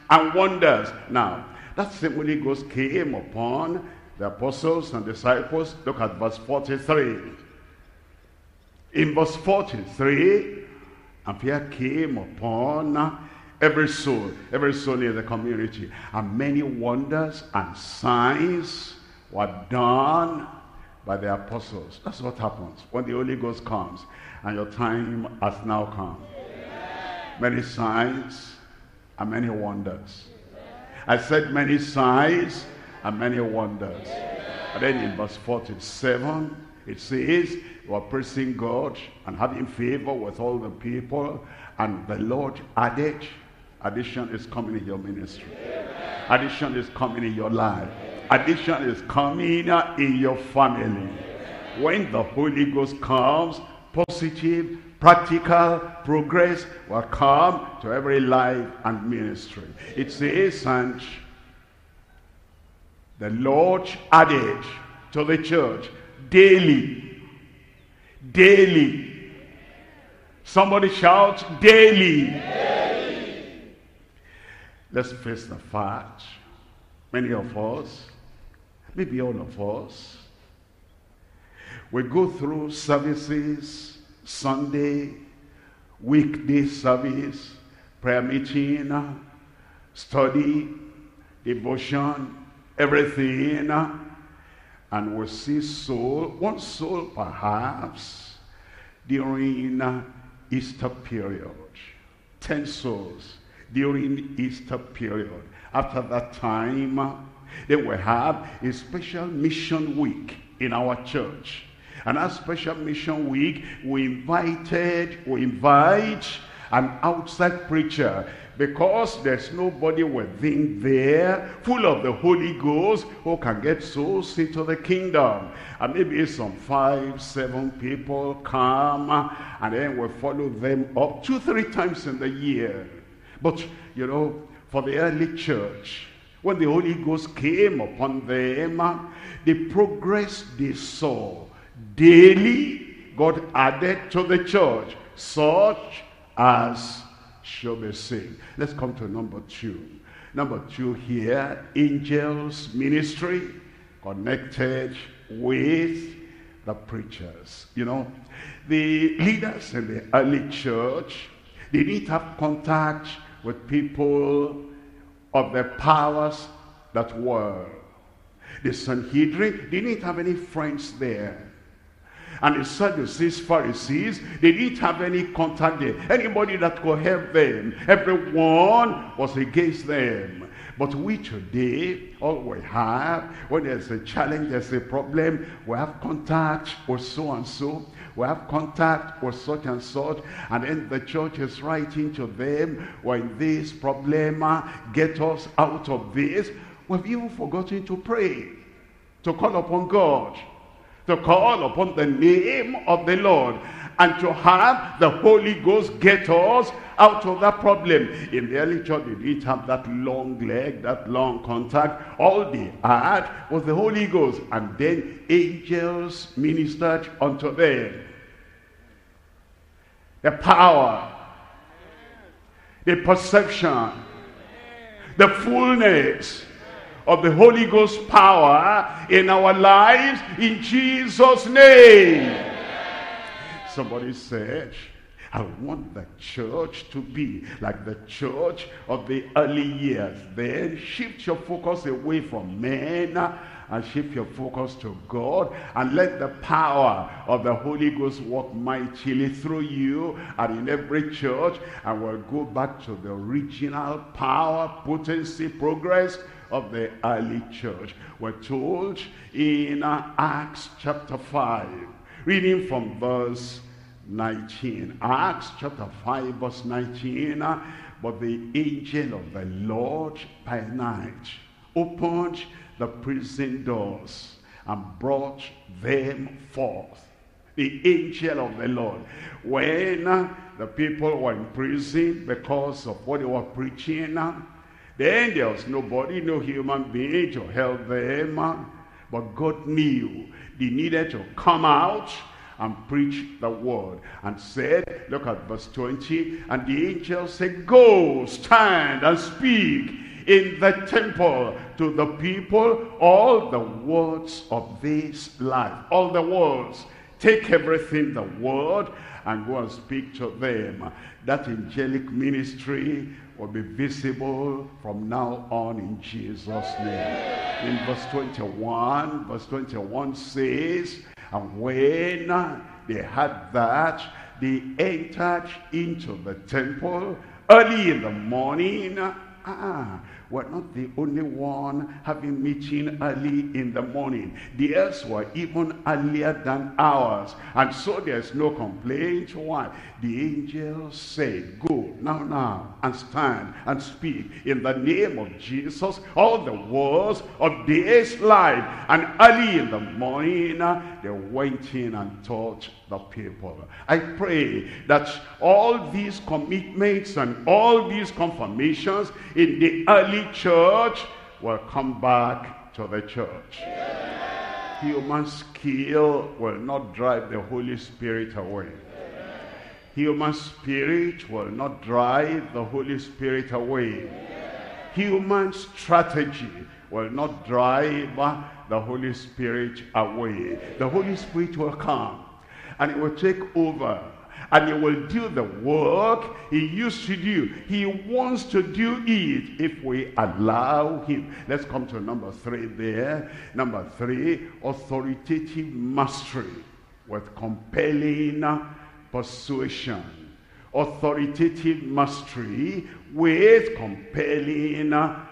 and wonders. Now, that same Holy Ghost came upon the apostles and disciples. Look at verse forty-three. In verse forty-three, and fear came upon every soul, every soul in the community, and many wonders and signs were done by the apostles. That's what happens when the Holy Ghost comes, and your time has now come. Many signs and many wonders. I said many signs and many wonders. And then in verse forty-seven, it says, you are praising God and having favor with all the people, and the Lord added. Addition is coming in your ministry. Addition is coming in your life. Addition is coming in your family. When the Holy Ghost comes, positive, practical progress will come to every life and ministry. It says, and the Lord added to the church daily, daily. Somebody shout, daily. Daily. Let's face the fact. Many of us, maybe all of us, we go through services, Sunday, weekday service, prayer meeting, study, devotion, everything, and we see soul, one soul perhaps, during Easter period, ten souls during Easter period. After that time, then we have a special mission week in our church. And that special mission week, we invited, we invite an outside preacher, because there's nobody within there full of the Holy Ghost who can get souls into the kingdom. And maybe some five, seven people come, and then we follow them up two, three times in the year. But, you know, for the early church, when the Holy Ghost came upon them, the progress they saw daily, God added to the church such as shall be saved. Let's come to number two. Number two here, angels ministry connected with the preachers. You know, the leaders in the early church, they didn't have contact with people of the powers that were. The Sanhedrin, they didn't have any friends there. And the Sadducees, Pharisees, they didn't have any contact there. Anybody that could help them, everyone was against them. But we today, all we have, when there's a challenge, there's a problem, we have contact with so and so, we have contact with such and such, and then the church is writing to them, when this problem, get us out of this. We've even forgotten to pray, to call upon God, to call upon the name of the Lord, and to have the Holy Ghost get us out of that problem. In the early church, they didn't have that long leg, that long contact. All they had was the Holy Ghost, and then angels ministered unto them. The power, the perception, the fullness of the Holy Ghost power in our lives, in Jesus' name. Somebody said, I want the church to be like the church of the early years. Then shift your focus away from men and shift your focus to God, and let the power of the Holy Ghost work mightily through you and in every church, and we'll go back to the original power, potency, progress of the early church. We're told in uh, Acts chapter five, reading from verse nineteen. Acts chapter five verse nineteen. Uh, but the angel of the Lord by night opened the prison doors and brought them forth. The angel of the Lord. When uh, the people were in prison because of what they were preaching, uh, then there was nobody, no human being to help them. But God knew they needed to come out and preach the word. And said, look at verse twenty, and the angel said, go, stand and speak in the temple to the people all the words of this life. All the words. Take everything, the word, and go and speak to them. That angelic ministry will be visible from now on in Jesus' name. In verse twenty-one, verse twenty-one says, and when they had that, they entered into the temple early in the morning. Ah, we're not the only one having meeting early in the morning. The others were even earlier than ours. And so there's no complaint. Why? The angel said, go now, now, and stand and speak in the name of Jesus all the words of this life. And early in the morning, they went in and taught the people. I pray that all these commitments and all these confirmations in the early church will come back to the church. Yeah. Human skill will not drive the Holy Spirit away. Yeah. Human spirit will not drive the Holy Spirit away. Yeah. Human strategy will not drive the Holy Spirit away. The Holy Spirit will come and it will take over, and he will do the work he used to do. He wants to do it if we allow him. Let's come to number three there. Number three, authoritative mastery with compelling persuasion. Authoritative mastery with compelling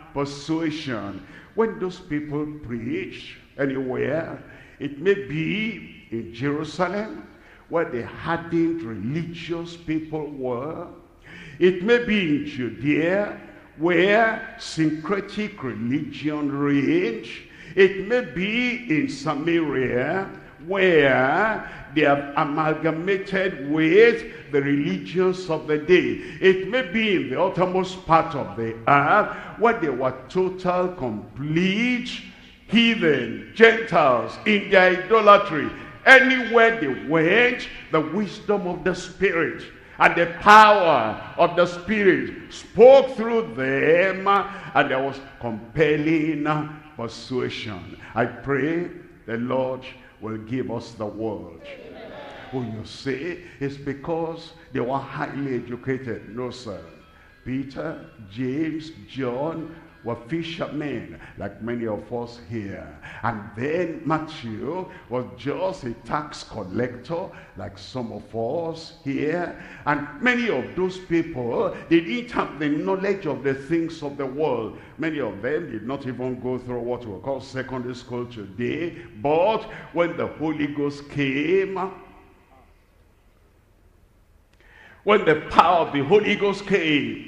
persuasion. When those people preach anywhere, it may be in Jerusalem, where the hardened religious people were. It may be in Judea, where syncretic religion reigned. It may be in Samaria, where they have amalgamated with the religions of the day. It may be in the uttermost part of the earth, where they were total, complete heathen, Gentiles in their idolatry. Anywhere they went, the wisdom of the Spirit and the power of the Spirit spoke through them, and there was compelling persuasion. I pray the Lord will give us the word. Who you say it's because they were highly educated. No, sir. Peter, James, John were fishermen, like many of us here. And then Matthew was just a tax collector, like some of us here. And many of those people, they didn't have the knowledge of the things of the world. Many of them did not even go through what we call secondary school today. But when the Holy Ghost came, when the power of the Holy Ghost came,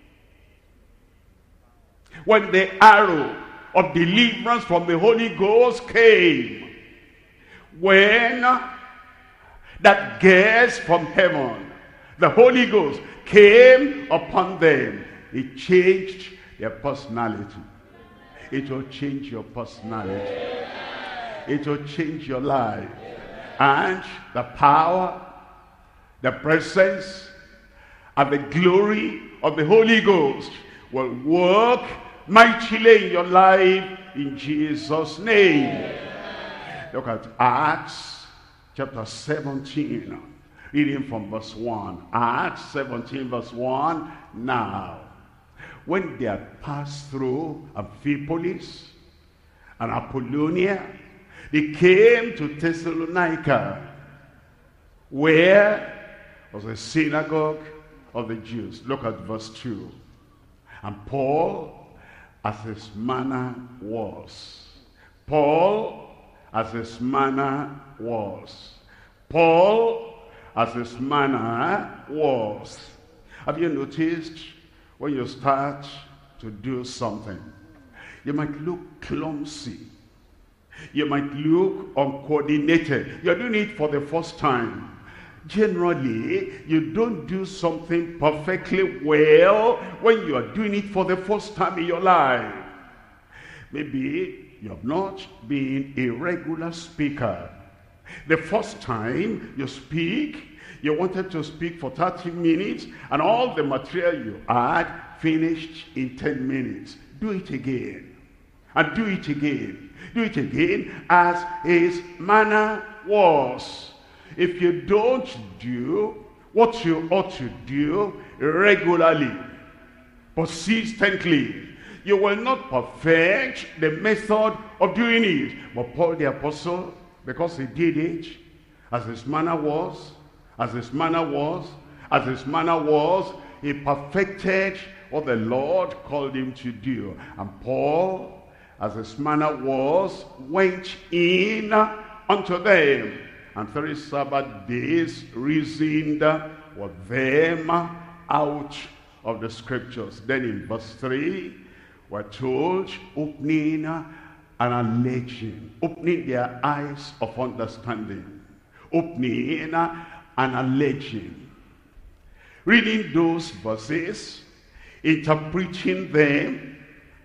when the arrow of deliverance from the Holy Ghost came, when that gas from heaven, the Holy Ghost, came upon them, it changed their personality. It will change your personality. It will change your life. And the power, the presence, and the glory of the Holy Ghost will work mightily in your life in Jesus' name. Amen. Look at Acts chapter seventeen, reading from verse one. Acts seventeen verse one. Now, when they had passed through Amphipolis and Apollonia, they came to Thessalonica, where was a synagogue of the Jews. Look at verse two. And Paul, as his manner was. Paul, as his manner was. Paul, as his manner was. Have you noticed when you start to do something, you might look clumsy. You might look uncoordinated. You're doing it for the first time. Generally, you don't do something perfectly well when you are doing it for the first time in your life. Maybe you have not been a regular speaker. The first time you speak, you wanted to speak for thirty minutes, and all the material you had finished in ten minutes. Do it again, and do it again. Do it again as his manner was. If you don't do what you ought to do regularly, persistently, you will not perfect the method of doing it. But Paul the apostle, because he did it as his manner was, as his manner was, as his manner was, he perfected what the Lord called him to do. And Paul, as his manner was, went in unto them, and three Sabbath days reasoned with them out of the scriptures. Then in verse three, we're told, opening and alleging, opening their eyes of understanding, opening and alleging, reading those verses, interpreting them,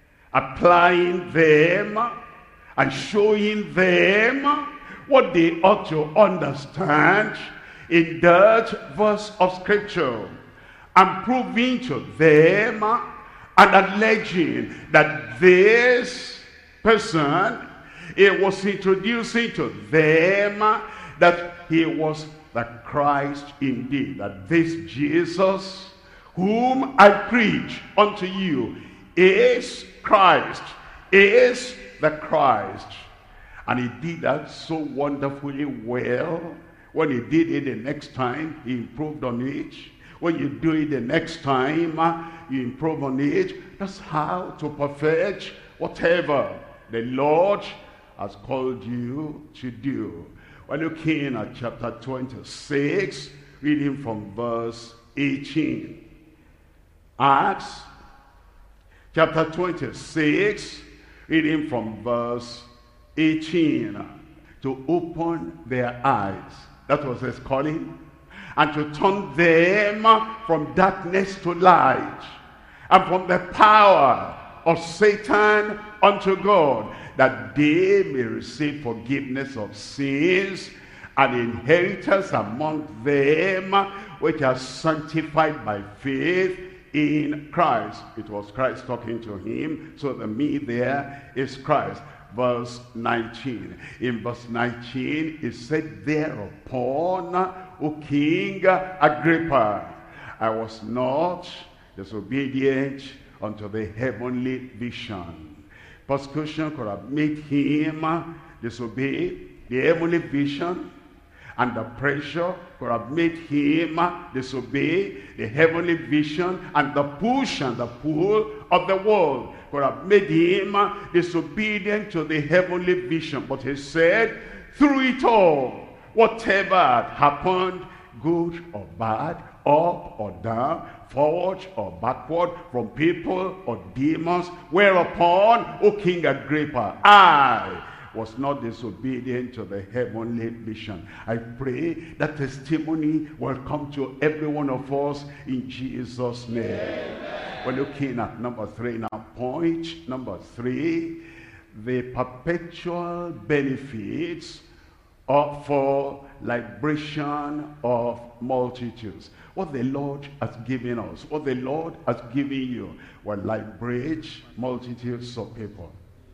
applying them, and showing them what they ought to understand in that verse of scripture, and proving to them and alleging that this person, he was introducing to them that he was the Christ indeed, that this Jesus whom I preach unto you is Christ, is the Christ. And he did that so wonderfully well. When he did it the next time, he improved on it. When you do it the next time, uh, you improve on it. That's how to perfect whatever the Lord has called you to do. We're looking at chapter twenty-six, reading from verse eighteen. Acts chapter twenty-six, reading from verse eighteen. To open their eyes. That was his calling. And to turn them from darkness to light, and from the power of Satan unto God, that they may receive forgiveness of sins and inheritance among them which are sanctified by faith in Christ. It was Christ talking to him, so the me there is Christ. Verse nineteen. In verse nineteen, it said, thereupon, O King Agrippa, I was not disobedient unto the heavenly vision. Persecution could have made him disobey the heavenly vision, and the pressure could have made him disobey the heavenly vision, and the push and the pull of the world could have made him disobedient to the heavenly vision. But he said, through it all, whatever had happened, good or bad, up or down, forward or backward, from people or demons, whereupon, O King Agrippa, I was not disobedient to the heavenly vision. I pray that testimony will come to every one of us in Jesus' name. Amen. We're looking at number three now. Point number three, the perpetual benefits of for liberation of multitudes. What the Lord has given us, what the Lord has given you, will liberate multitudes of people.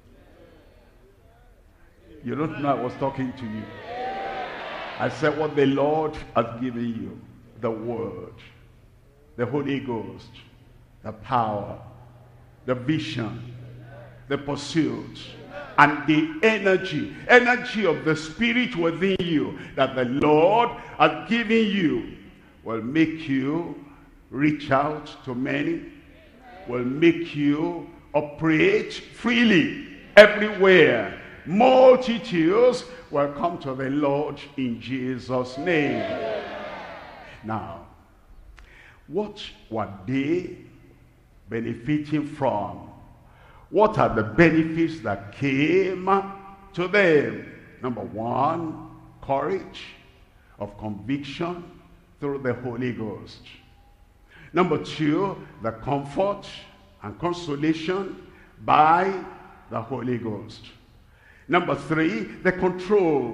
You don't know I was talking to you. I said what the Lord has given you, the word, the Holy Ghost, the power, the vision, the pursuit, and the energy, energy of the Spirit within you that the Lord has given you will make you reach out to many, will make you operate freely everywhere. Multitudes will come to the Lord in Jesus' name. Now, what were they benefiting from? What are the benefits that came to them? Number one, courage of conviction through the Holy Ghost. Number two, the comfort and consolation by the Holy Ghost. Number three, the control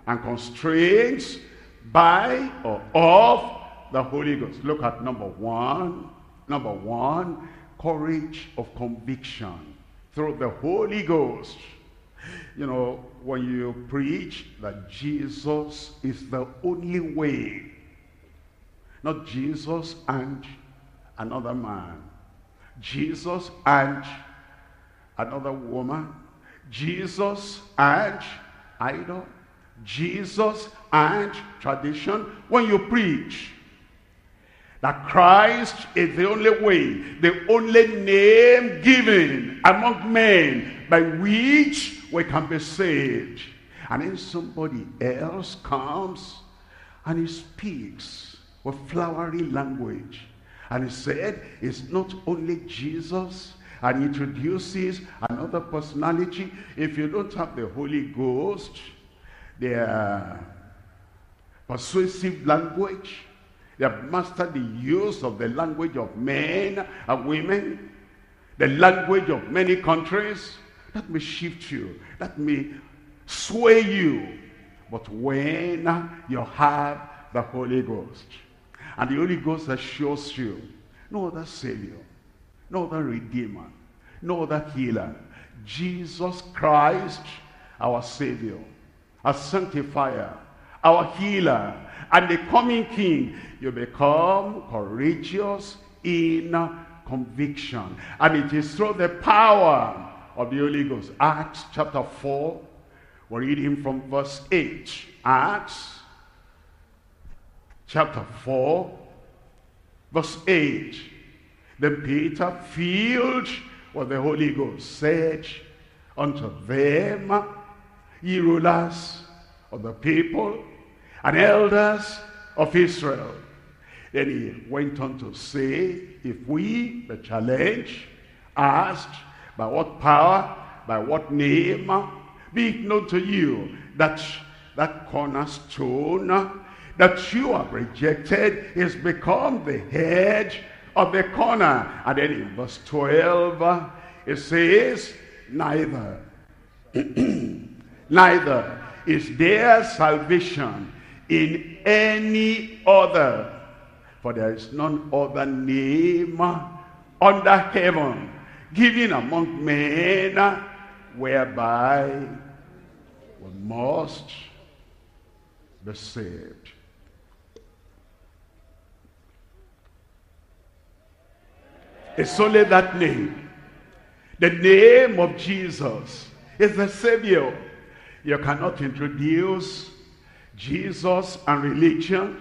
and constraints by or of the Holy Ghost. Look at number one. Number one, courage of conviction through the Holy Ghost. You know, when you preach that Jesus is the only way, not Jesus and another man, Jesus and another woman, Jesus and idol, Jesus and tradition. When you preach that Christ is the only way, the only name given among men by which we can be saved, and then somebody else comes and he speaks with flowery language, and he said it's not only Jesus, and introduces another personality. If you don't have the Holy Ghost, the persuasive language, they have mastered the use of the language of men and women, the language of many countries. That may shift you, that may sway you. But when you have the Holy Ghost, and the Holy Ghost assures you, no other Savior, no other Redeemer, no other healer, Jesus Christ, our Savior, our Sanctifier, our Healer, and the coming King, you become courageous in conviction. And it is through the power of the Holy Ghost. Acts chapter four, we're reading from verse eight. Acts chapter four, verse eight. Then Peter, filled with the Holy Ghost, said unto them, ye rulers of the people and elders of Israel. Then he went on to say, if we, the challenge, asked, by what power, by what name, be it known to you that that cornerstone that you have rejected is become the head of the corner. And then in verse twelve, it says, neither, neither is there salvation in any other, for there is none other name under heaven given among men whereby we must be saved. It's only that name. The name of Jesus is the Savior. You cannot introduce Jesus and religion,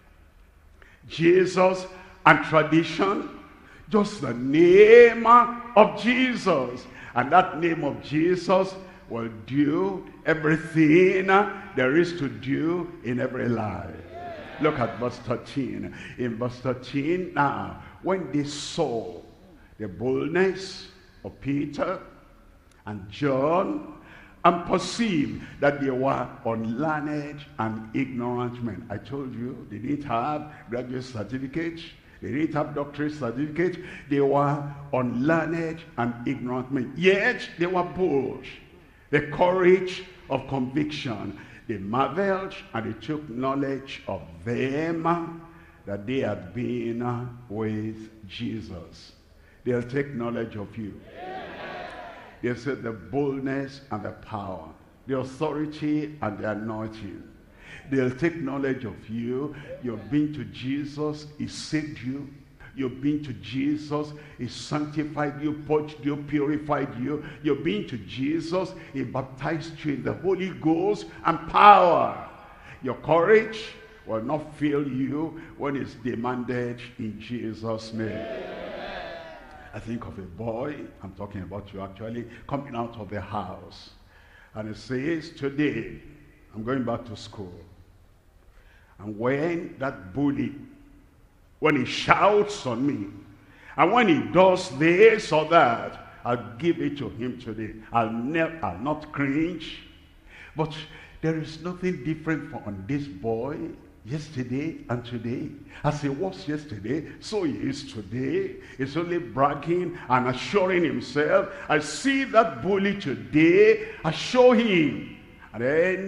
Jesus and tradition, just the name of Jesus. And that name of Jesus will do everything there is to do in every life. Look at verse thirteen. In verse thirteen, now, when they saw the boldness of Peter and John, and perceived that they were unlearned and ignorant men. I told you, they didn't have graduate certificates, they didn't have doctorate certificates, they were unlearned and ignorant men. Yet they were bold. The courage of conviction. They marveled and they took knowledge of them that they had been with Jesus. They'll take knowledge of you. They said the boldness and the power, the authority and the anointing. They'll take knowledge of you. You've been to Jesus, he saved you. You've been to Jesus, he sanctified you, purged you, purified you. You've been to Jesus, he baptized you in the Holy Ghost and power. Your courage will not fail you when it's demanded in Jesus' name. I think of a boy, I'm talking about you actually, coming out of the house. And it says, today, I'm going back to school. And when that bully, when he shouts on me, and when he does this or that, I'll give it to him today. I'll, never, I'll not cringe. But there is nothing different for on this boy yesterday and today. As he was yesterday, so he is today. He's only bragging and assuring himself. I see that bully today, I show him. And then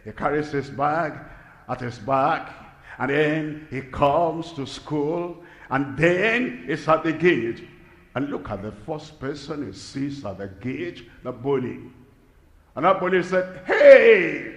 He carries his bag at his back, and then he comes to school, and then he's at the gate. And look at the first person he sees at the gate, the bully. And that bully said, "Hey,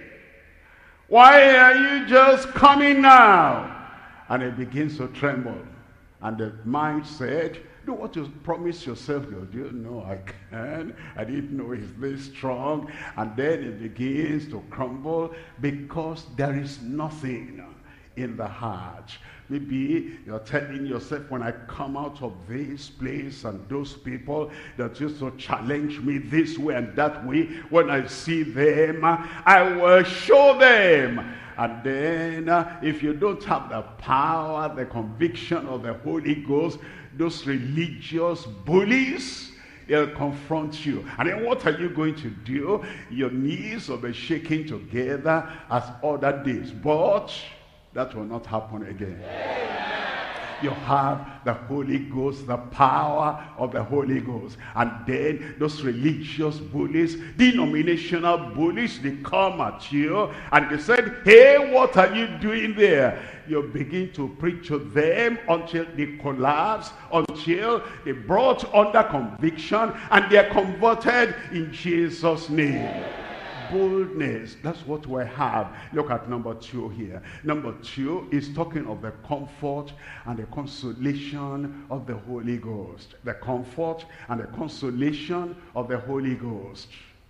why are you just coming now?" And he begins to tremble. And the mind said, "Do what you promise yourself you'll do." "No, I can't. I didn't know he's this strong." And then it begins to crumble because there is nothing in the heart. Maybe you're telling yourself, when I come out of this place and those people that used to challenge me this way and that way, when I see them, I will show them. And then uh, if you don't have the power, the conviction of the Holy Ghost, those religious bullies, they'll confront you. And then what are you going to do? Your knees will be shaking together as other days. But that will not happen again. You have the Holy Ghost, the power of the Holy Ghost. And then those religious bullies, denominational bullies, they come at you and they said, "Hey, what are you doing there?" You begin to preach to them until they collapse, until they brought under conviction and they are converted in Jesus' name. Boldness, that's what we have. Look at number two here. Number two is talking of the comfort and the consolation of the Holy Ghost. The comfort and the consolation of the Holy Ghost.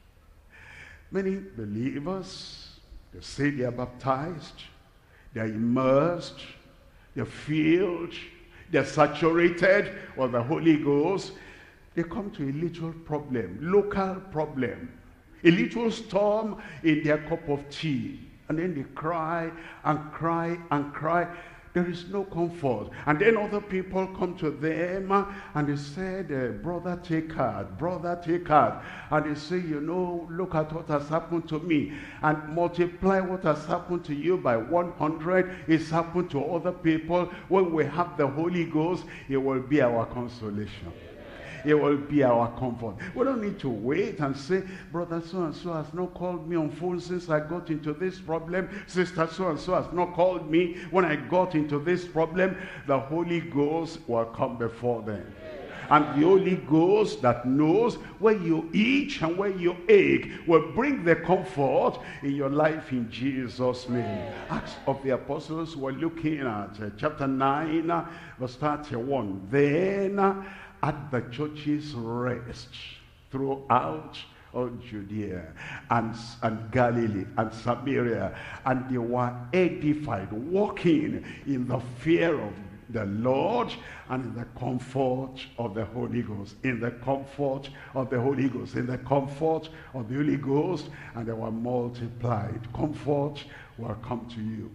Many believers, they say they are baptized, they are immersed, they're filled, they're saturated with the Holy Ghost. They come to a little problem, local problem. A little storm in their cup of tea. And then they cry and cry and cry. There is no comfort. And then other people come to them and they said, uh, "Brother, take heart. Brother, take heart." And they say, "You know, look at what has happened to me. And multiply what has happened to you by one hundred. It's happened to other people. When we have the Holy Ghost, it will be our consolation. It will be our comfort." We don't need to wait and say, "Brother so-and-so has not called me on phone since I got into this problem. Sister so-and-so has not called me when I got into this problem." The Holy Ghost will come before them. And the Holy Ghost that knows where you itch and where you ache will bring the comfort in your life in Jesus' name. Acts of the Apostles, we're looking at uh, chapter nine, uh, verse thirty-one. Then uh, at the church's rest throughout all Judea and, and Galilee and Samaria, and they were edified, walking in the fear of the Lord and in the comfort of the Holy Ghost. In the comfort of the Holy Ghost. In the comfort of the Holy Ghost. And they were multiplied. Comfort will come to you.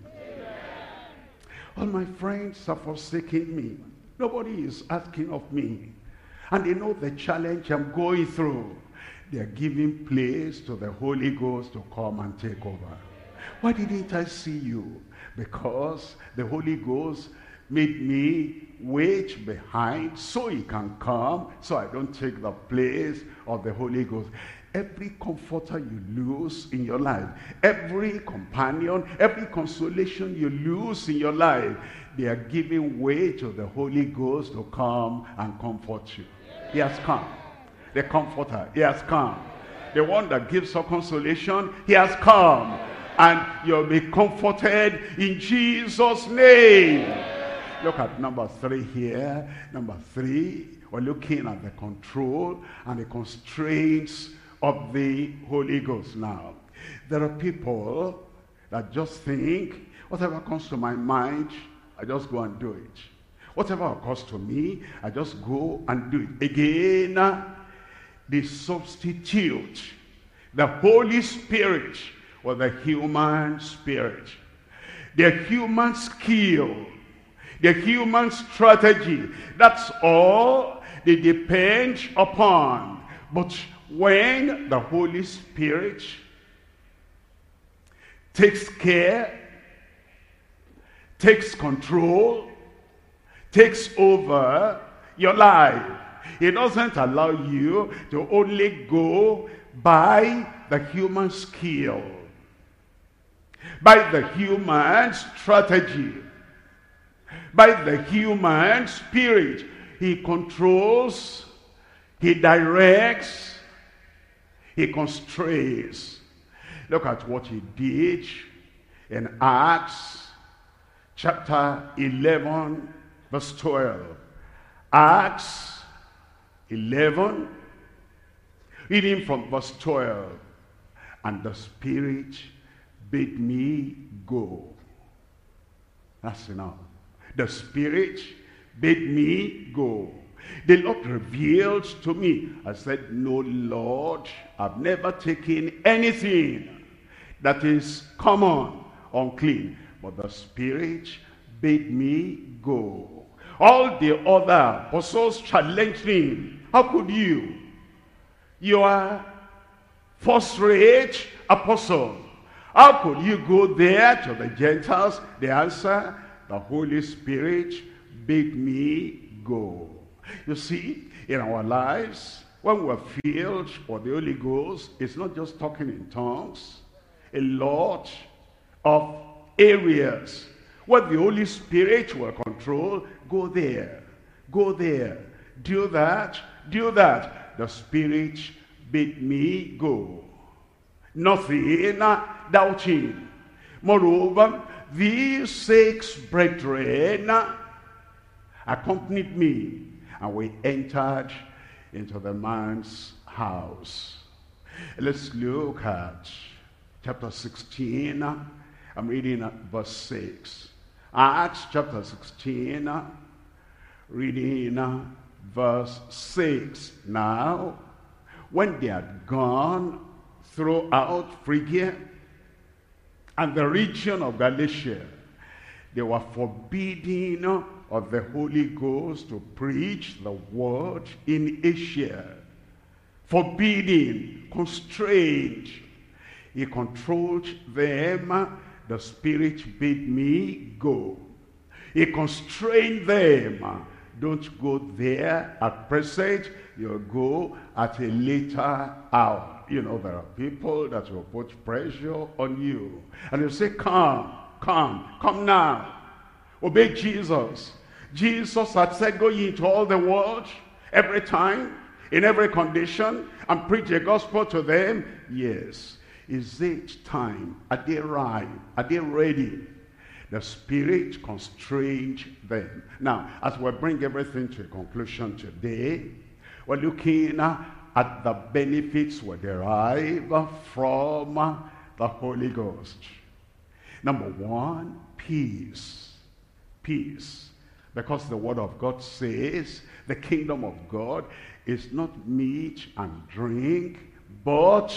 All my friends are forsaking me. Nobody is asking of me. And they know the challenge I'm going through. They are giving place to the Holy Ghost to come and take over. Why didn't I see you? Because the Holy Ghost made me wait behind so he can come, so I don't take the place of the Holy Ghost. Every comforter you lose in your life, every companion, every consolation you lose in your life, they are giving way to the Holy Ghost to come and comfort you. He has come. The comforter, he has come. The one that gives us consolation, he has come. And you'll be comforted in Jesus' name. Look at number three here. Number three, we're looking at the control and the constraints of the Holy Ghost now. There are people that just think, whatever comes to my mind, I just go and do it. Whatever occurs to me, I just go and do it. Again, they substitute the Holy Spirit with the human spirit. The human skill, the human strategy, that's all they depend upon. But when the Holy Spirit takes care, takes control, takes over your life, it doesn't allow you to only go by the human skill. by the human strategy, by the human spirit. He controls, he directs, he constrains. Look at what he did in Acts chapter eleven, verse twelve. Acts eleven, reading from verse twelve. And the Spirit bid me go. That's enough. The Spirit bid me go. The Lord revealed to me. I said, no, Lord, I've never taken anything that is common, unclean. But the Spirit bid me go. All the other apostles challenged him. How could you? You are first-rate apostle. How could you go there to the Gentiles? The answer, the Holy Spirit bid me go. You see, in our lives, when we're filled with the Holy Ghost, it's not just talking in tongues. A lot of areas where the Holy Spirit will control, go there, go there, do that, do that. The Spirit bid me go. Nothing doubting. Moreover, these six brethren accompanied me, and we entered into the man's house. Let's look at chapter sixteen. I'm reading at verse six. Acts chapter sixteen, reading verse six. Now, when they had gone throughout Phrygia and the region of Galatia, they were forbidden of the Holy Ghost to preach the word in Asia. Forbidden, constrained. He controlled them. The Spirit bid me go. He constrained them. Don't go there at present. You'll go at a later hour. You know, there are people that will put pressure on you. And they'll say, come, come, come now. Obey Jesus. Jesus had said, go ye into all the world, every time, in every condition, and preach the gospel to them. Yes. Is it time? Are they ripe? Are they ready? The Spirit constrained them. Now, as we bring everything to a conclusion today, we're looking at the benefits we derive from the Holy Ghost. Number one, peace. Peace. Because the Word of God says the kingdom of God is not meat and drink, but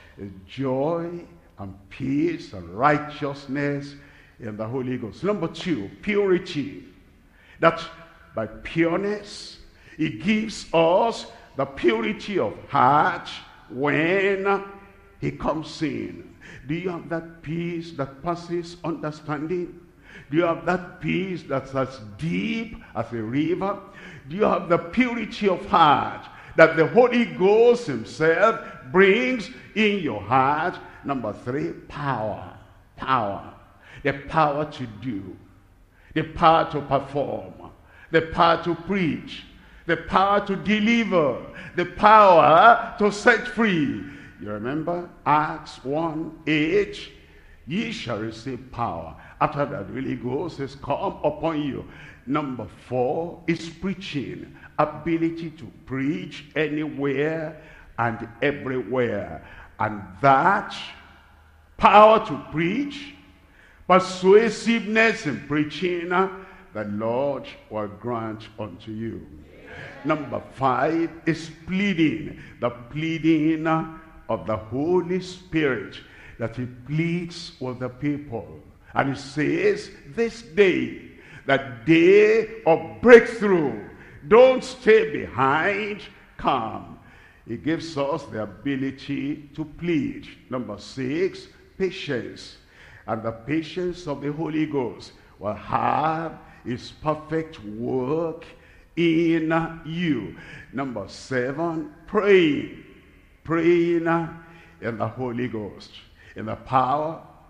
joy and peace and righteousness in the Holy Ghost. Number two, purity. That by pureness, it gives us the purity of heart when he comes in. Do you have that peace that passes understanding? Do you have that peace that's as deep as a river? Do you have the purity of heart that the Holy Ghost himself brings in your heart? Number three, power. Power. The power to do. The power to perform. The power to preach. The power to deliver. The power to set free. You remember Acts one eight? Ye shall receive power. After that, Holy Ghost has come upon you. Number four is preaching. Ability to preach anywhere and everywhere. And that power to preach, persuasiveness in preaching, the Lord will grant unto you. Number five is pleading. The pleading of the Holy Spirit, that he pleads with the people. And he says, this day, that day of breakthrough, don't stay behind, come. He gives us the ability to plead. Number six, patience. And the patience of the Holy Ghost will have his perfect work in you. Number seven, praying. Praying in the Holy Ghost, in the power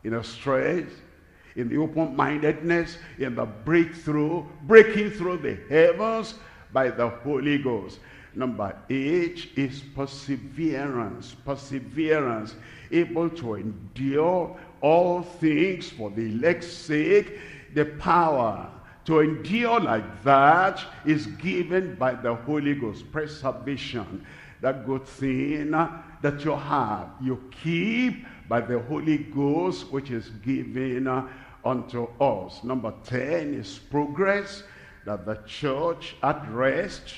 in the stress, in the open-mindedness, in the breakthrough, breaking through the heavens by the Holy Ghost. Number eight is perseverance. Perseverance, able to endure all things for the elect's sake. The power to endure like that is given by the Holy Ghost. Preservation, that good thing that you have, you keep by the Holy Ghost, which is given unto us. Number ten is progress, that the church at rest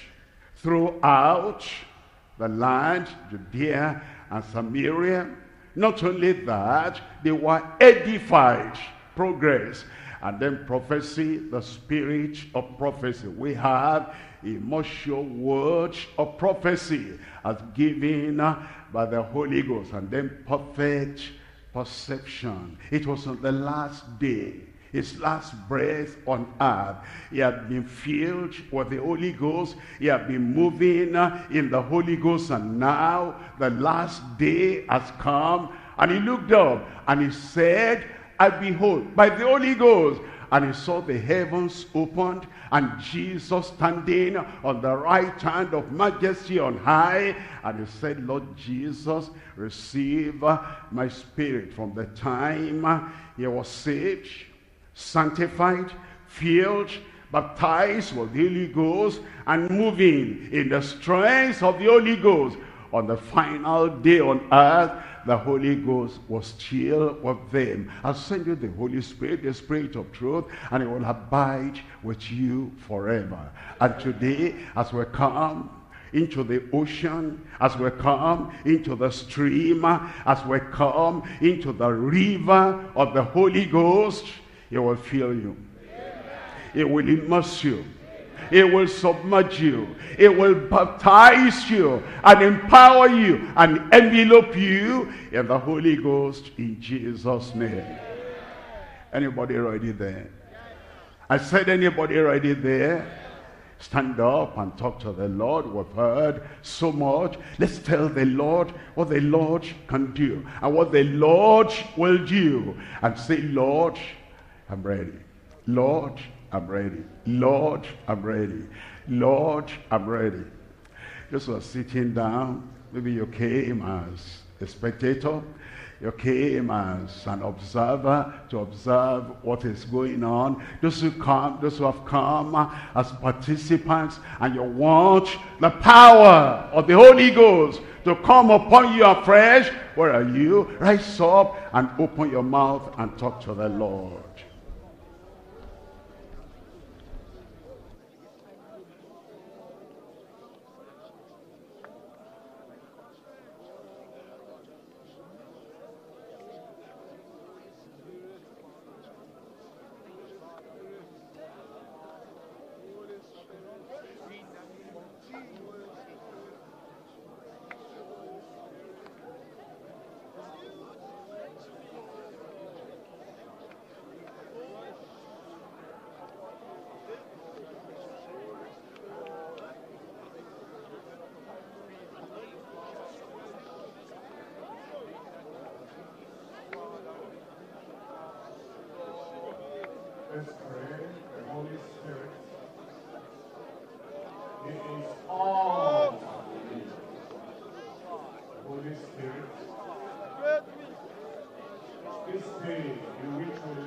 throughout the land, Judea and Samaria. Not only that, they were edified. Progress. And then prophecy, the spirit of prophecy. We have a most sure word of prophecy as given by the Holy Ghost. And then perfect perception. It was on the last day, his last breath on earth, he had been filled with the Holy Ghost. He had been moving in the Holy Ghost, and now the last day has come. And he looked up and he said, I behold, by the Holy Ghost. And he saw the heavens opened, and Jesus standing on the right hand of majesty on high. And he said, Lord Jesus, receive my spirit. From the time he was saved, sanctified, filled, baptized with the Holy Ghost, and moving in the strength of the Holy Ghost, on the final day on earth, the Holy Ghost was still with them. I'll send you the Holy Spirit, the Spirit of truth, and it will abide with you forever. And today, as we come into the ocean, as we come into the stream, as we come into the river of the Holy Ghost, it will fill you. It will immerse you. It will submerge you. It will baptize you and empower you and envelope you in the Holy Ghost in Jesus' name. Anybody ready there? I said, anybody ready there? Stand up and talk to the Lord. We've heard so much. Let's tell the Lord what the Lord can do and what the Lord will do. And say, Lord, I'm ready. Lord, I'm ready. Lord, I'm ready. Lord, I'm ready. Just was sitting down. Maybe you came as a spectator. You came as an observer to observe what is going on. Those who come, those who have come as participants, and you want the power of the Holy Ghost to come upon you afresh. Where are you? Rise up and open your mouth and talk to the Lord. Let's pray. The Holy Spirit, He is all. The Holy Spirit, this day in which we